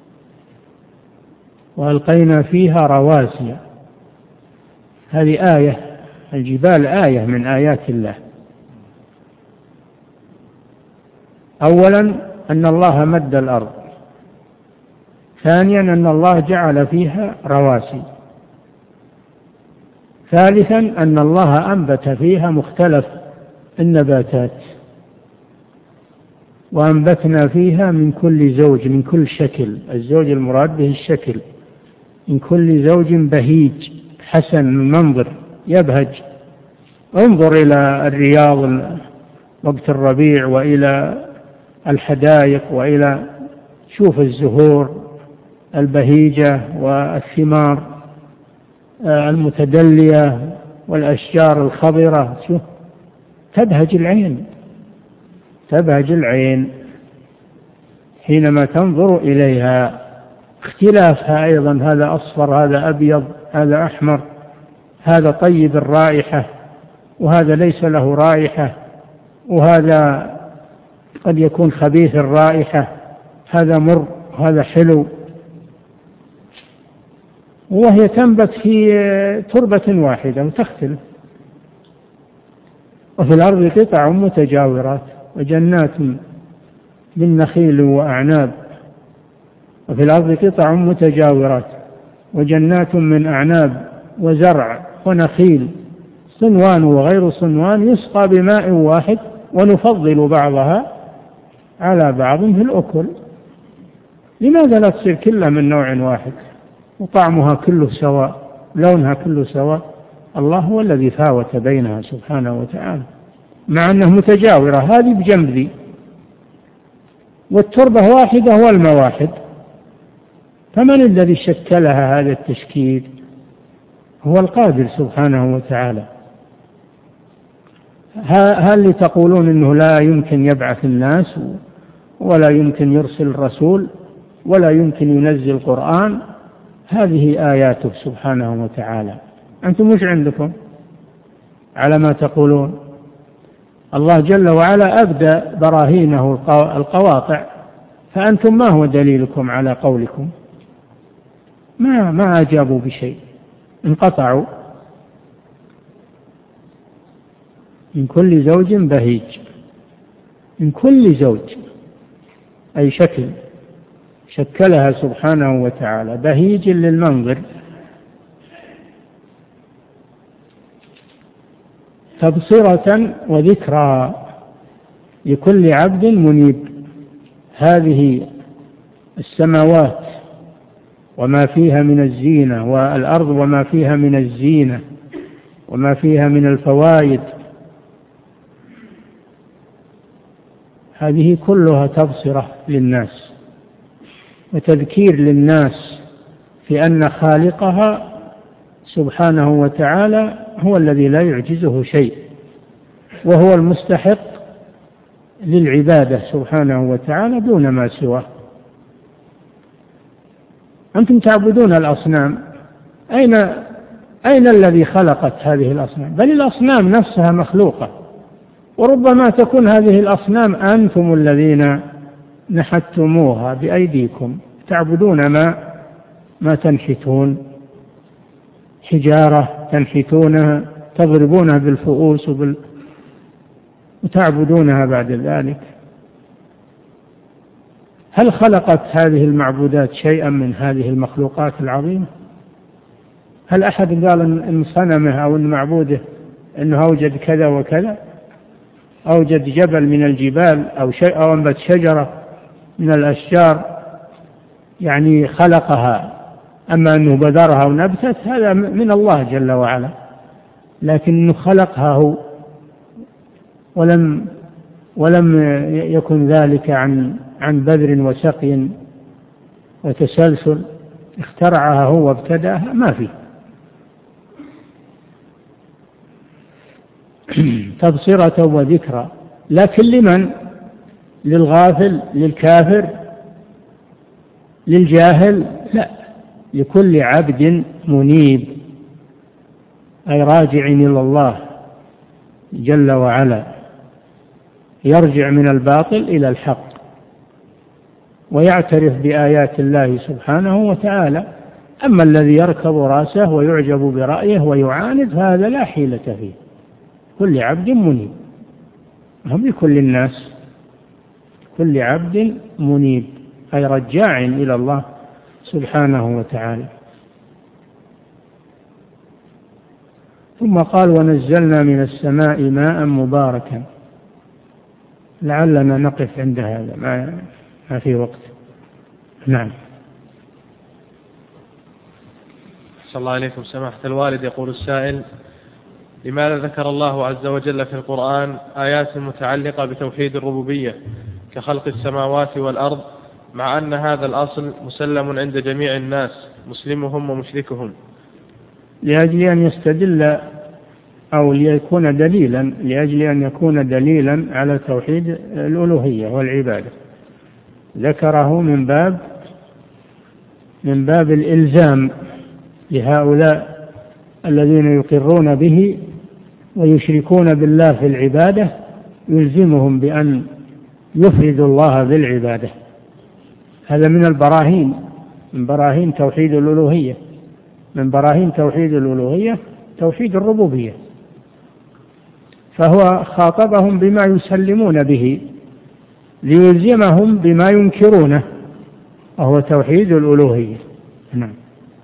وألقينا فيها رواسي. هذه آية، الجبال آية من آيات الله. أولا أن الله مد الأرض ثانيا أن الله جعل فيها رواسي. ثالثا أن الله أنبت فيها مختلف النباتات، وأنبتنا فيها من كل زوج، من كل شكل، الزوج المراد به الشكل، من كل زوج بهيج حسن المنظر يبهج. انظر إلى الرياض وقت الربيع وإلى الحدائق وإلى شوف الزهور البهيجة والثمار المتدلية والأشجار الخضرة، شوف تبهج العين، تبهج العين حينما تنظر إليها. اختلافها أيضا، هذا أصفر، هذا أبيض، هذا أحمر، هذا طيب الرائحة وهذا ليس له رائحة، وهذا قد يكون خبيث الرائحة، هذا مر وهذا حلو، وهي تنبت في تربة واحدة وتختلف. وفي الأرض قطع متجاورات وجنات من نخيل وأعناب، وفي الأرض قطع متجاورات وجنات من أعناب وزرع ونخيل صنوان وغير صنوان يسقى بماء واحد ونفضل بعضها على بعض في الأكل. لماذا لا تصير كلها من نوع واحد وطعمها كله سواء، لونها كله سواء؟ الله هو الذي فاوت بينها سبحانه وتعالى، مع أنه متجاورة، هذه بجنب ذي، والتربة واحدة والماء واحد. فمن الذي شكلها هذا التشكيل؟ هو القادر سبحانه وتعالى. هل تقولون إنه لا يمكن يبعث الناس ولا يمكن يرسل رسول ولا يمكن ينزل قرآن؟ هذه آياته سبحانه وتعالى، أنتم مش عندكم على ما تقولون. الله جل وعلا أبدى براهينه القواطع، فأنتم ما هو دليلكم على قولكم؟ ما أجابوا بشيء، انقطعوا. من كل زوج بهيج، من كل زوج أي شكل شكلها سبحانه وتعالى، بهيج للمنظر، تبصرة وذكرى لكل عبد منيب. هذه السماوات وما فيها من الزينة، والأرض وما فيها من الزينة وما فيها من الفوائد، هذه كلها تبصرة للناس وتذكير للناس في أن خالقها سبحانه وتعالى هو الذي لا يعجزه شيء، وهو المستحق للعبادة سبحانه وتعالى دون ما سواه. أنتم تعبدون الأصنام، أين الذي خلقت هذه الأصنام؟ بل الأصنام نفسها مخلوقة، وربما تكون هذه الأصنام أنتم الذين نحتموها بأيديكم، تعبدون ما تنحتون، حجارة تنحتونها تضربونها بالفؤوس وتعبدونها بعد ذلك. هل خلقت هذه المعبودات شيئا من هذه المخلوقات العظيمة؟ هل أحد قال إن صنمه أو إن معبوده إنه أوجد كذا وكذا، أوجد جبل من الجبال أو شيء، أو أنبت شجرة من الأشجار يعني خلقها؟ أما أنه بذرها ونبتت هذا من الله جل وعلا، لكنه خلقها هو، ولم يكن ذلك عن بذر وسقي وتسلسل، اخترعها هو وابتدأها، ما فيه. تبصرة وذكرى، لكن لمن؟ للغافل، للكافر، للجاهل؟ لا، لكل عبد منيب، أي راجع إلى الله جل وعلا، يرجع من الباطل إلى الحق ويعترف بآيات الله سبحانه وتعالى. أما الذي يركب رأسه ويعجب برأيه ويعاند هذا لا حيلة فيه. كل عبد منيب، هم لكل الناس، كل عبد منيب أي رجاع إلى الله سبحانه وتعالى. ثم قال ونزلنا من السماء ماء مباركا. لعلنا نقف عند هذا، ما في وقت. نعم. صلى الله عليكم سماحة الوالد. يقول السائل: لماذا ذكر الله عز وجل في القرآن آيات متعلقة بتوحيد الربوبية كخلق السماوات والأرض، مع أن هذا الأصل مسلم عند جميع الناس مسلمهم ومشركهم؟ لأجل أن يستدل أو ليكون دليلا، لأجل أن يكون دليلا على توحيد الألوهية والعبادة. ذكره من باب الإلزام لهؤلاء الذين يقرون به ويشركون بالله في العبادة، يلزمهم بأن يفردوا الله بالعبادة. هذا من البراهين، من براهين توحيد الألوهية، من براهين توحيد الألوهية توحيد الربوبية. فهو خاطبهم بما يسلمون به ليلزمهم بما ينكرونه، وهو توحيد الألوهية. نعم.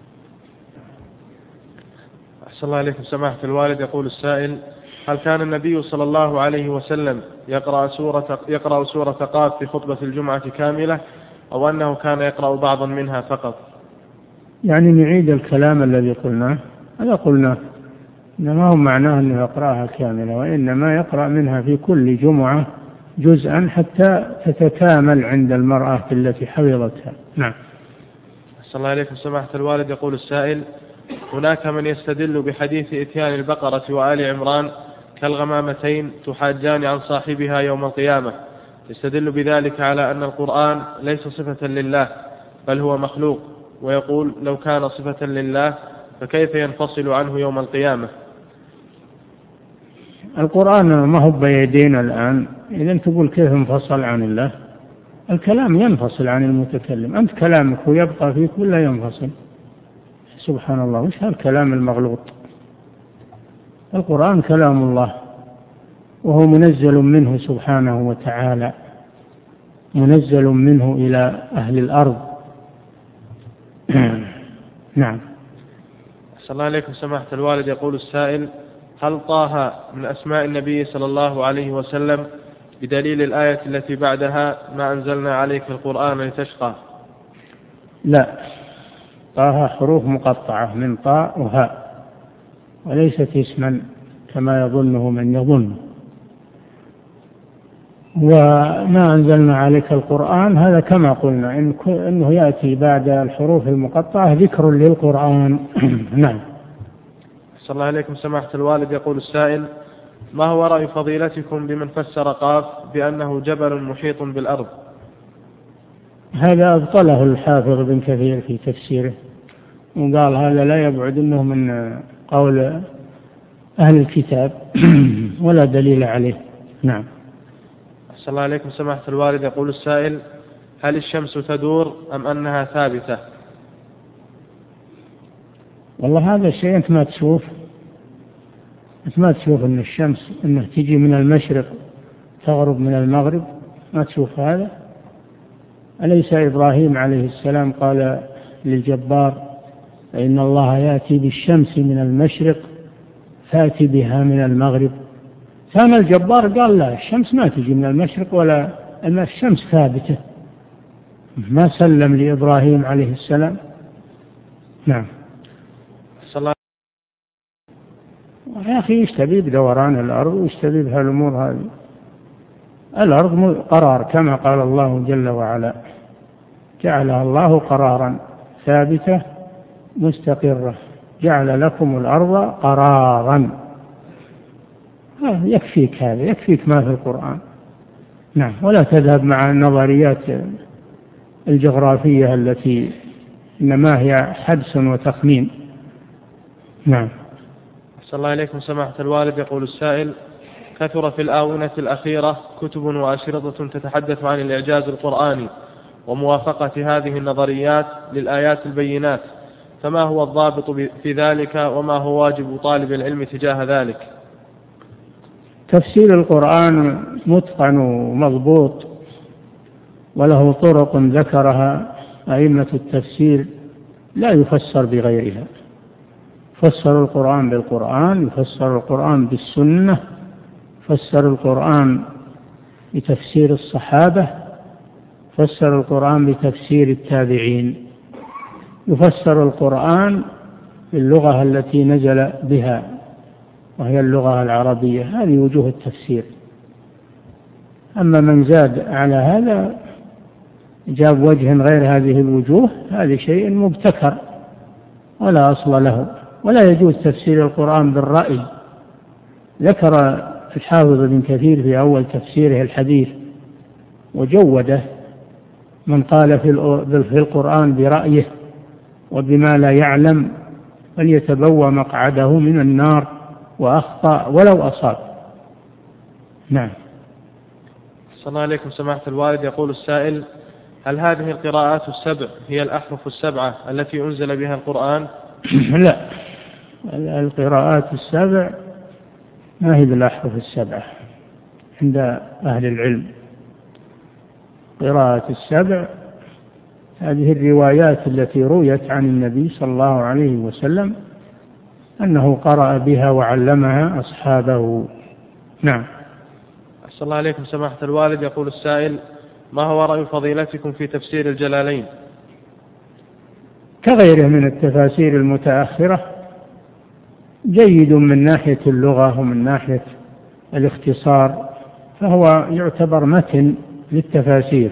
أحسن الله عليكم سماحة الوالد. يقول السائل: هل كان النبي صلى الله عليه وسلم يقرأ سورة قاف في خطبة الجمعة كاملة، أو أنه كان يقرأ بعضا منها فقط؟ يعني نعيد الكلام الذي قلناه. هذا قلناه إنما هو معناه أنه يقرأها كاملة، وإنما يقرأ منها في كل جمعة جزءا حتى تتكامل عند المرأة التي حفظتها. نعم. أحسن الله عليكم سماحة الوالد. يقول السائل: هناك من يستدل بحديث إتيان البقرة وآل عمران كالغمامتين تحاجان عن صاحبها يوم القيامة، يستدل بذلك على أن القرآن ليس صفة لله بل هو مخلوق، ويقول لو كان صفة لله فكيف ينفصل عنه يوم القيامة؟ القرآن ما هو بيدينا الآن، إذا تقول كيف انفصل عن الله؟ الكلام ينفصل عن المتكلم، أنت كلامك ويبقى فيك ولا ينفصل؟ سبحان الله، وش هالكلام المغلوط؟ القرآن كلام الله، وهو منزل منه سبحانه وتعالى، منزل منه إلى أهل الأرض. نعم. أحسن الله عليكم سماحة الوالد. يقول السائل: هل طه من أسماء النبي صلى الله عليه وسلم بدليل الآية التي بعدها ما أنزلنا عليك القرآن لتشقى؟ لا، طه حروف مقطعة من طاء وهاء، وليست اسما كما يظنه من يظن. وما أنزلنا عليك القرآن هذا كما قلنا إنه يأتي بعد الحروف المقطعة ذكر للقرآن. نعم. صلى الله عليكم سماحة الوالد. يقول السائل: ما هو رأي فضيلتكم بمن فسر قاف بأنه جبل محيط بالأرض؟ هذا أبطله الحافظ بن كثير في تفسيره، وقال هذا لا يبعد أنه من قول أهل الكتاب ولا دليل عليه. نعم. أحسن الله عليكم سماحة الوالد. يقول السائل: هل الشمس تدور أم أنها ثابتة؟ والله هذا الشيء أنت ما تشوف، أن الشمس أنه تجي من المشرق تغرب من المغرب، ما تشوف هذا. أليس إبراهيم عليه السلام قال للجبار: إن الله يأتي بالشمس من المشرق فأتي بها من المغرب؟ كان الجبار قال لا، الشمس ما تجي من المشرق ولا أن الشمس ثابتة، ما سلم لإبراهيم عليه السلام. نعم. يا أخي يشتبه بدوران الأرض ويشتبه بهالأمور هذه. الأرض قرار كما قال الله جل وعلا: جعلها الله قرارا ثابتة مستقرة، جعل لكم الأرض قرارا. يكفيك هذا، يكفيك ما في القرآن. نعم. ولا تذهب مع النظريات الجغرافية التي إنما هي حدس وتخمين. نعم. صلى الله عليكم سماحة الوالد. يقول السائل: كثر في الآونة الأخيرة كتب وأشرطة تتحدث عن الإعجاز القرآني وموافقة هذه النظريات للآيات البينات، فما هو الضابط في ذلك، وما هو واجب طالب العلم تجاه ذلك؟ تفسير القرآن متقن ومضبوط، وله طرق ذكرها أئمة التفسير لا يفسر بغيرها، فسر القرآن بالقرآن، يفسر القرآن بالسنة، فسر القرآن بتفسير الصحابة، فسر القرآن بتفسير التابعين، يفسر القرآن باللغة التي نزل بها وهي اللغة العربية. هذه وجوه التفسير. أما من زاد على هذا جاب وجه غير هذه الوجوه، هذا شيء مبتكر ولا أصل له، ولا يجوز تفسير القرآن بالرأي. ذكر الحافظ ابن كثير في أول تفسيره الحديث وجوده: من قال في القرآن برأيه وبما لا يعلم فليتبوأ مقعده من النار وأخطأ ولو أصاب. نعم. صلى الله عليكم سماحة الوالد. يقول السائل: هل هذه القراءات السبع هي الأحرف السبعة التي أنزل بها القرآن؟ لا، القراءات السبع ما هي بالأحرف السبعة عند أهل العلم. قراءة السبع هذه الروايات التي رويت عن النبي صلى الله عليه وسلم أنه قرأ بها وعلمها أصحابه. نعم. صلى الله عليكم سماحة الوالد. يقول السائل: ما هو رأي فضيلتكم في تفسير الجلالين؟ كغيره من التفاسير المتأخرة، جيد من ناحية اللغة ومن ناحية الاختصار، فهو يعتبر متن للتفاسير،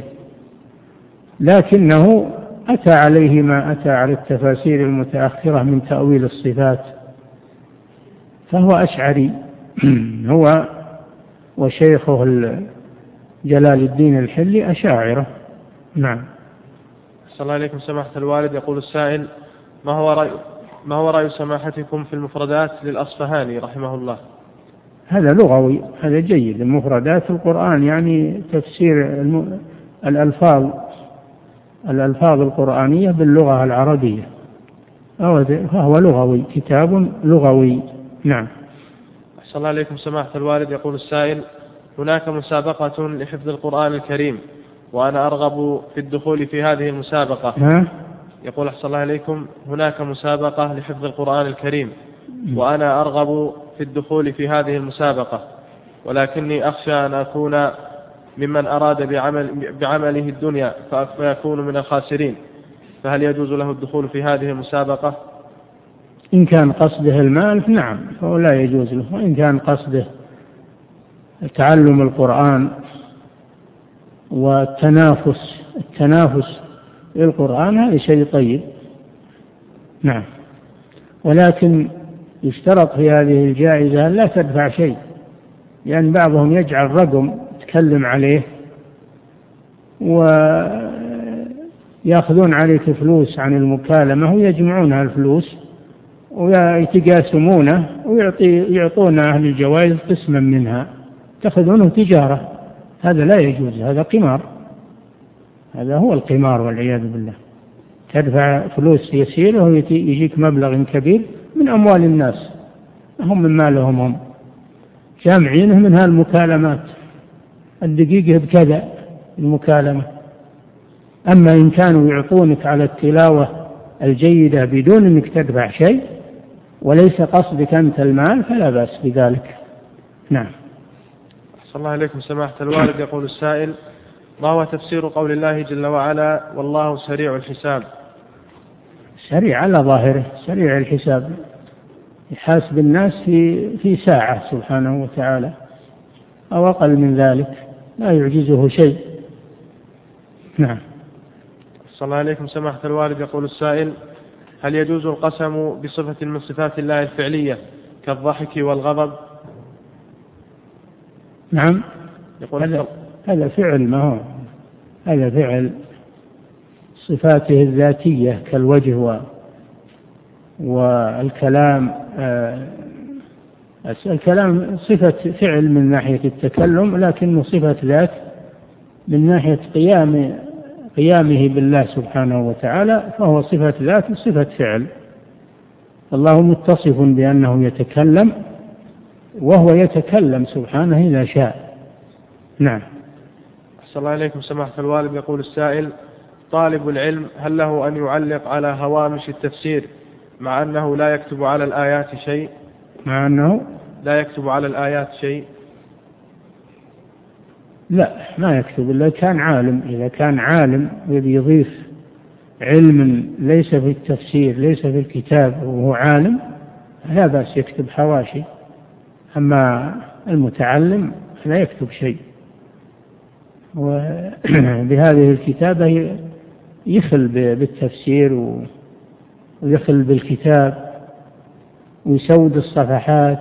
لكنه أتى عليه ما أتى على التفاسير المتأخرة من تأويل الصفات، فهو أشعري هو وشيخه جلال الدين الحلي أشاعرة. نعم. صلى الله عليكم سماحة الوالد. يقول السائل: ما هو رأي سماحتكم في المفردات للأصفهاني رحمه الله؟ هذا لغوي، هذا جيد. المفردات القرآن يعني تفسير الألفاظ القرآنية باللغة العربية، فهو لغوي، كتاب لغوي. نعم. صلى الله عليكم سماحة الوالد. يقول السائل: هناك مسابقة لحفظ القرآن الكريم وأنا أرغب في الدخول في هذه المسابقة. يقول: أحسن الله عليكم، هناك مسابقة لحفظ القرآن الكريم وأنا أرغب في الدخول في هذه المسابقة، ولكني أخشى أن أكون ممن أراد بعمله الدنيا فيكون من الخاسرين، فهل يجوز له الدخول في هذه المسابقة؟ إن كان قصده المال نعم فهو لا يجوز له، وإن كان قصده تعلم القرآن والتنافس للقرآن هذا شيء طيب. نعم. ولكن يشترط في هذه الجائزة لا تدفع شيء، لأن بعضهم يجعل رقم يتكلم عليه ويأخذون عليك فلوس عن المكالمة ويجمعونها الفلوس ويتقاسمونه ويعطون أهل الجوائز قسما منها، تأخذونه تجارة. هذا لا يجوز، هذا قمار، هذا هو القمار والعياذ بالله. تدفع فلوس يسيرة ويجيك مبلغ كبير من أموال الناس، هم من مالهم، هم جامعينه من هالمكالمات، الدقيقة بكذا المكالمة. أما إن كانوا يعطونك على التلاوة الجيدة بدون أنك تدفع شيء وليس قصدك أنت المال فلا بأس بذلك. نعم. صلى الله عليكم سماحة الوالد. يقول السائل: ما هو تفسير قول الله جل وعلا: والله سريع الحساب؟ سريع على ظاهره، سريع الحساب، يحاسب الناس في ساعة سبحانه وتعالى أو أقل من ذلك، لا يعجزه شيء. نعم. صلى الله عليكم سماحة الوالد. يقول السائل: هل يجوز القسم بصفة من صفات الله الفعلية كالضحك والغضب؟ نعم. يقول هذا فعل، ما هو هذا فعل صفاته الذاتية كالوجه والكلام. الكلام صفة فعل من ناحية التكلم، لكنه صفة ذات من ناحية قيامه بالله سبحانه وتعالى، فهو صفة ذات وصفة فعل. الله متصف بأنه يتكلم، وهو يتكلم سبحانه إذا شاء. نعم. أحسن الله عليكم سماحة الوالد. يقول السائل: طالب العلم هل له أن يعلق على هوامش التفسير مع أنه لا يكتب على الآيات شيء؟ مع أنه لا يكتب على الآيات شيء؟ لا، ما يكتب إلا كان عالم. إذا كان عالم يبي يضيف علم ليس في التفسير ليس في الكتاب وهو عالم لا بأس يكتب حواشي. أما المتعلم لا يكتب شيء، وبهذه الكتابة يخل بالتفسير ويخل بالكتاب ويسود الصفحات،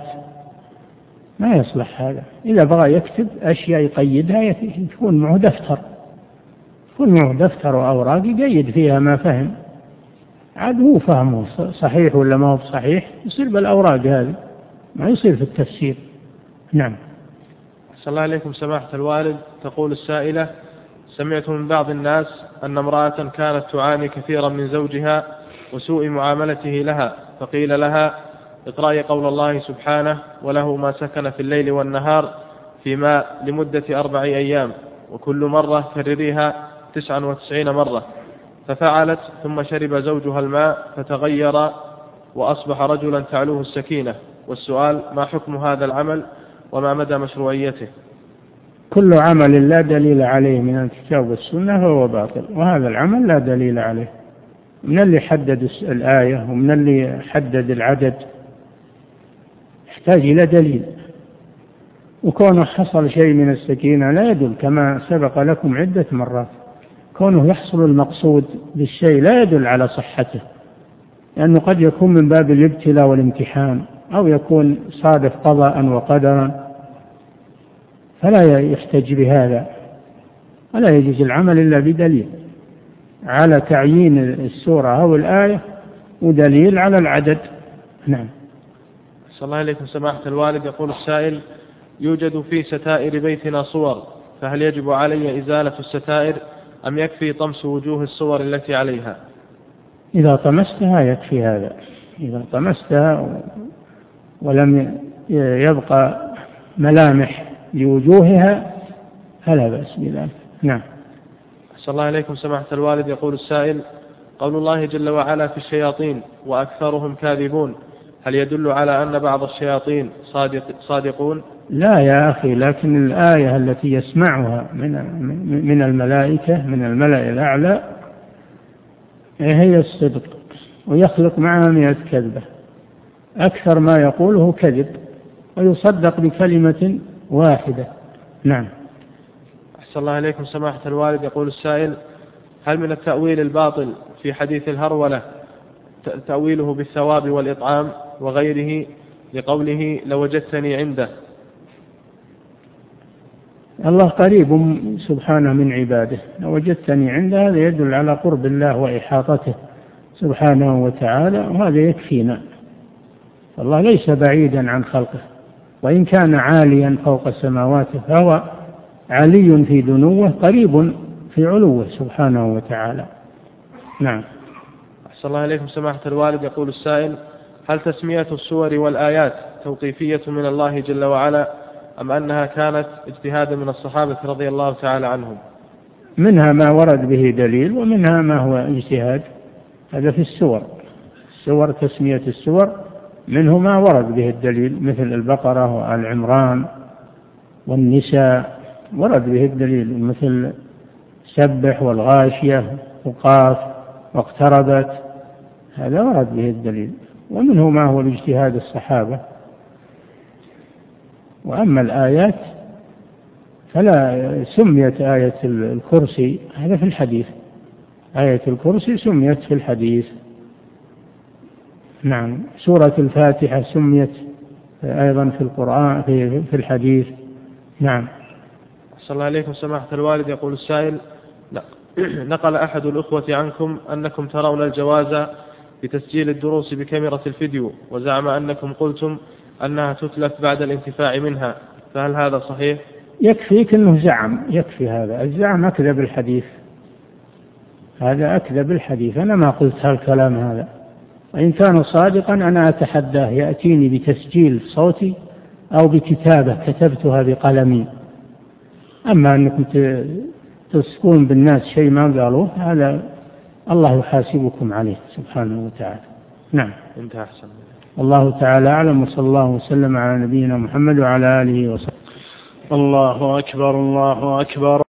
ما يصلح هذا. إذا بغى يكتب أشياء يقيدها يكون معه دفتر، يكون معه دفتر وأوراق يقيد فيها ما فهم، عاد هو فهمه صحيح ولا ما هو صحيح يصير بالأوراق هذه، ما يصير في التفسير. نعم. صلى الله عليكم سماحة الوالد. تقول السائلة: سمعت من بعض الناس أن امرأة كانت تعاني كثيرا من زوجها وسوء معاملته لها، فقيل لها: اقرأي قول الله سبحانه: وله ما سكن في الليل والنهار في ماء لمدة 4 أيام، وكل مرة كرريها 99 مرة. ففعلت، ثم شرب زوجها الماء فتغير وأصبح رجلا تعلوه السكينة. والسؤال: ما حكم هذا العمل وما مدى مشروعيته؟ كل عمل لا دليل عليه من الكتاب والسنة فهو باطل، وهذا العمل لا دليل عليه. من اللي حدد الآية ومن اللي حدد العدد يحتاج إلى دليل، وكونه حصل شيء من السكينة لا يدل، كما سبق لكم عدة مرات، كونه يحصل المقصود بالشيء لا يدل على صحته، لأنه قد يكون من باب الابتلاء والامتحان، أو يكون صادف قضاء وقدرا، فلا يحتج بهذا، ولا يجوز العمل إلا بدليل على تعيين السورة أو الآية ودليل على العدد. نعم. صلى الله عليكم سماحة الوالد. يقول السائل: يوجد في ستائر بيتنا صور، فهل يجب علي إزالة الستائر أم يكفي طمس وجوه الصور التي عليها؟ إذا طمستها يكفي هذا، إذا طمستها ولم يبقى ملامح لوجوهها فلا بأس بذلك. نعم. صلى الله عليكم سماحة الوالد. يقول السائل: قول الله جل وعلا في الشياطين: وأكثرهم كاذبون، هل يدل على أن بعض الشياطين صادقون؟ لا يا أخي، لكن الآية التي يسمعها من الملائكة من الملأ الأعلى هي الصدق، ويخلق معها 100 كذبة، أكثر ما يقوله كذب ويصدق بكلمة واحدة. نعم. أحسن الله عليكم سماحة الوالد. يقول السائل: هل من التأويل الباطل في حديث الهرولة تأويله بالثواب والإطعام وغيره، لقوله لوجدتني عنده؟ الله قريب سبحانه من عباده، لوجدتني عنده هذا يدل على قرب الله وإحاطته سبحانه وتعالى، وهذا يكفينا. الله ليس بعيدا عن خلقه، وإن كان عاليا فوق سماواته فهو علي في دنوه قريب في علوه سبحانه وتعالى. نعم. أحسن الله عليكم سماحة الوالد. يقول السائل: هل تسمية السور والآيات توقيفية من الله جل وعلا أم أنها كانت اجتهادا من الصحابة رضي الله تعالى عنهم؟ منها ما ورد به دليل ومنها ما هو اجتهاد، هذا في السور تسمية السور منه ما ورد به الدليل، مثل البقرة وآل عمران والنساء ورد به الدليل، مثل سبح والغاشية وقاف واقتربت، هذا ورد به الدليل، ومنه ما هو الاجتهاد الصحابة. وأما الآيات فلا سميت آية الكرسي، هذا في الحديث، آية الكرسي سميت في الحديث. نعم. سورة الفاتحة سميت أيضا في القرآن في الحديث. نعم. صلى الله عليكم سماحة الوالد. يقول السائل: نقل أحد الأخوة عنكم أنكم ترون الجواز بتسجيل الدروس بكاميرا الفيديو، وزعم أنكم قلتم أنها تتلف بعد الانتفاع منها، فهل هذا صحيح؟ يكفيك أنه زعم، يكفي هذا الزعم أكذب الحديث، هذا أكذب الحديث، أنا ما قلت هالكلام هذا، وإن كان صادقا أنا أتحداه يأتيني بتسجيل صوتي أو بكتابة كتبتها بقلمي. أما أنكم تلصقون بالناس شيء ما قالوه، هذا الله يحاسبكم عليه سبحانه وتعالى. نعم. انتهى. أحسن. الله تعالى أعلم، وصلى الله وسلم على نبينا محمد وعلى آله وصحبه. الله أكبر الله أكبر.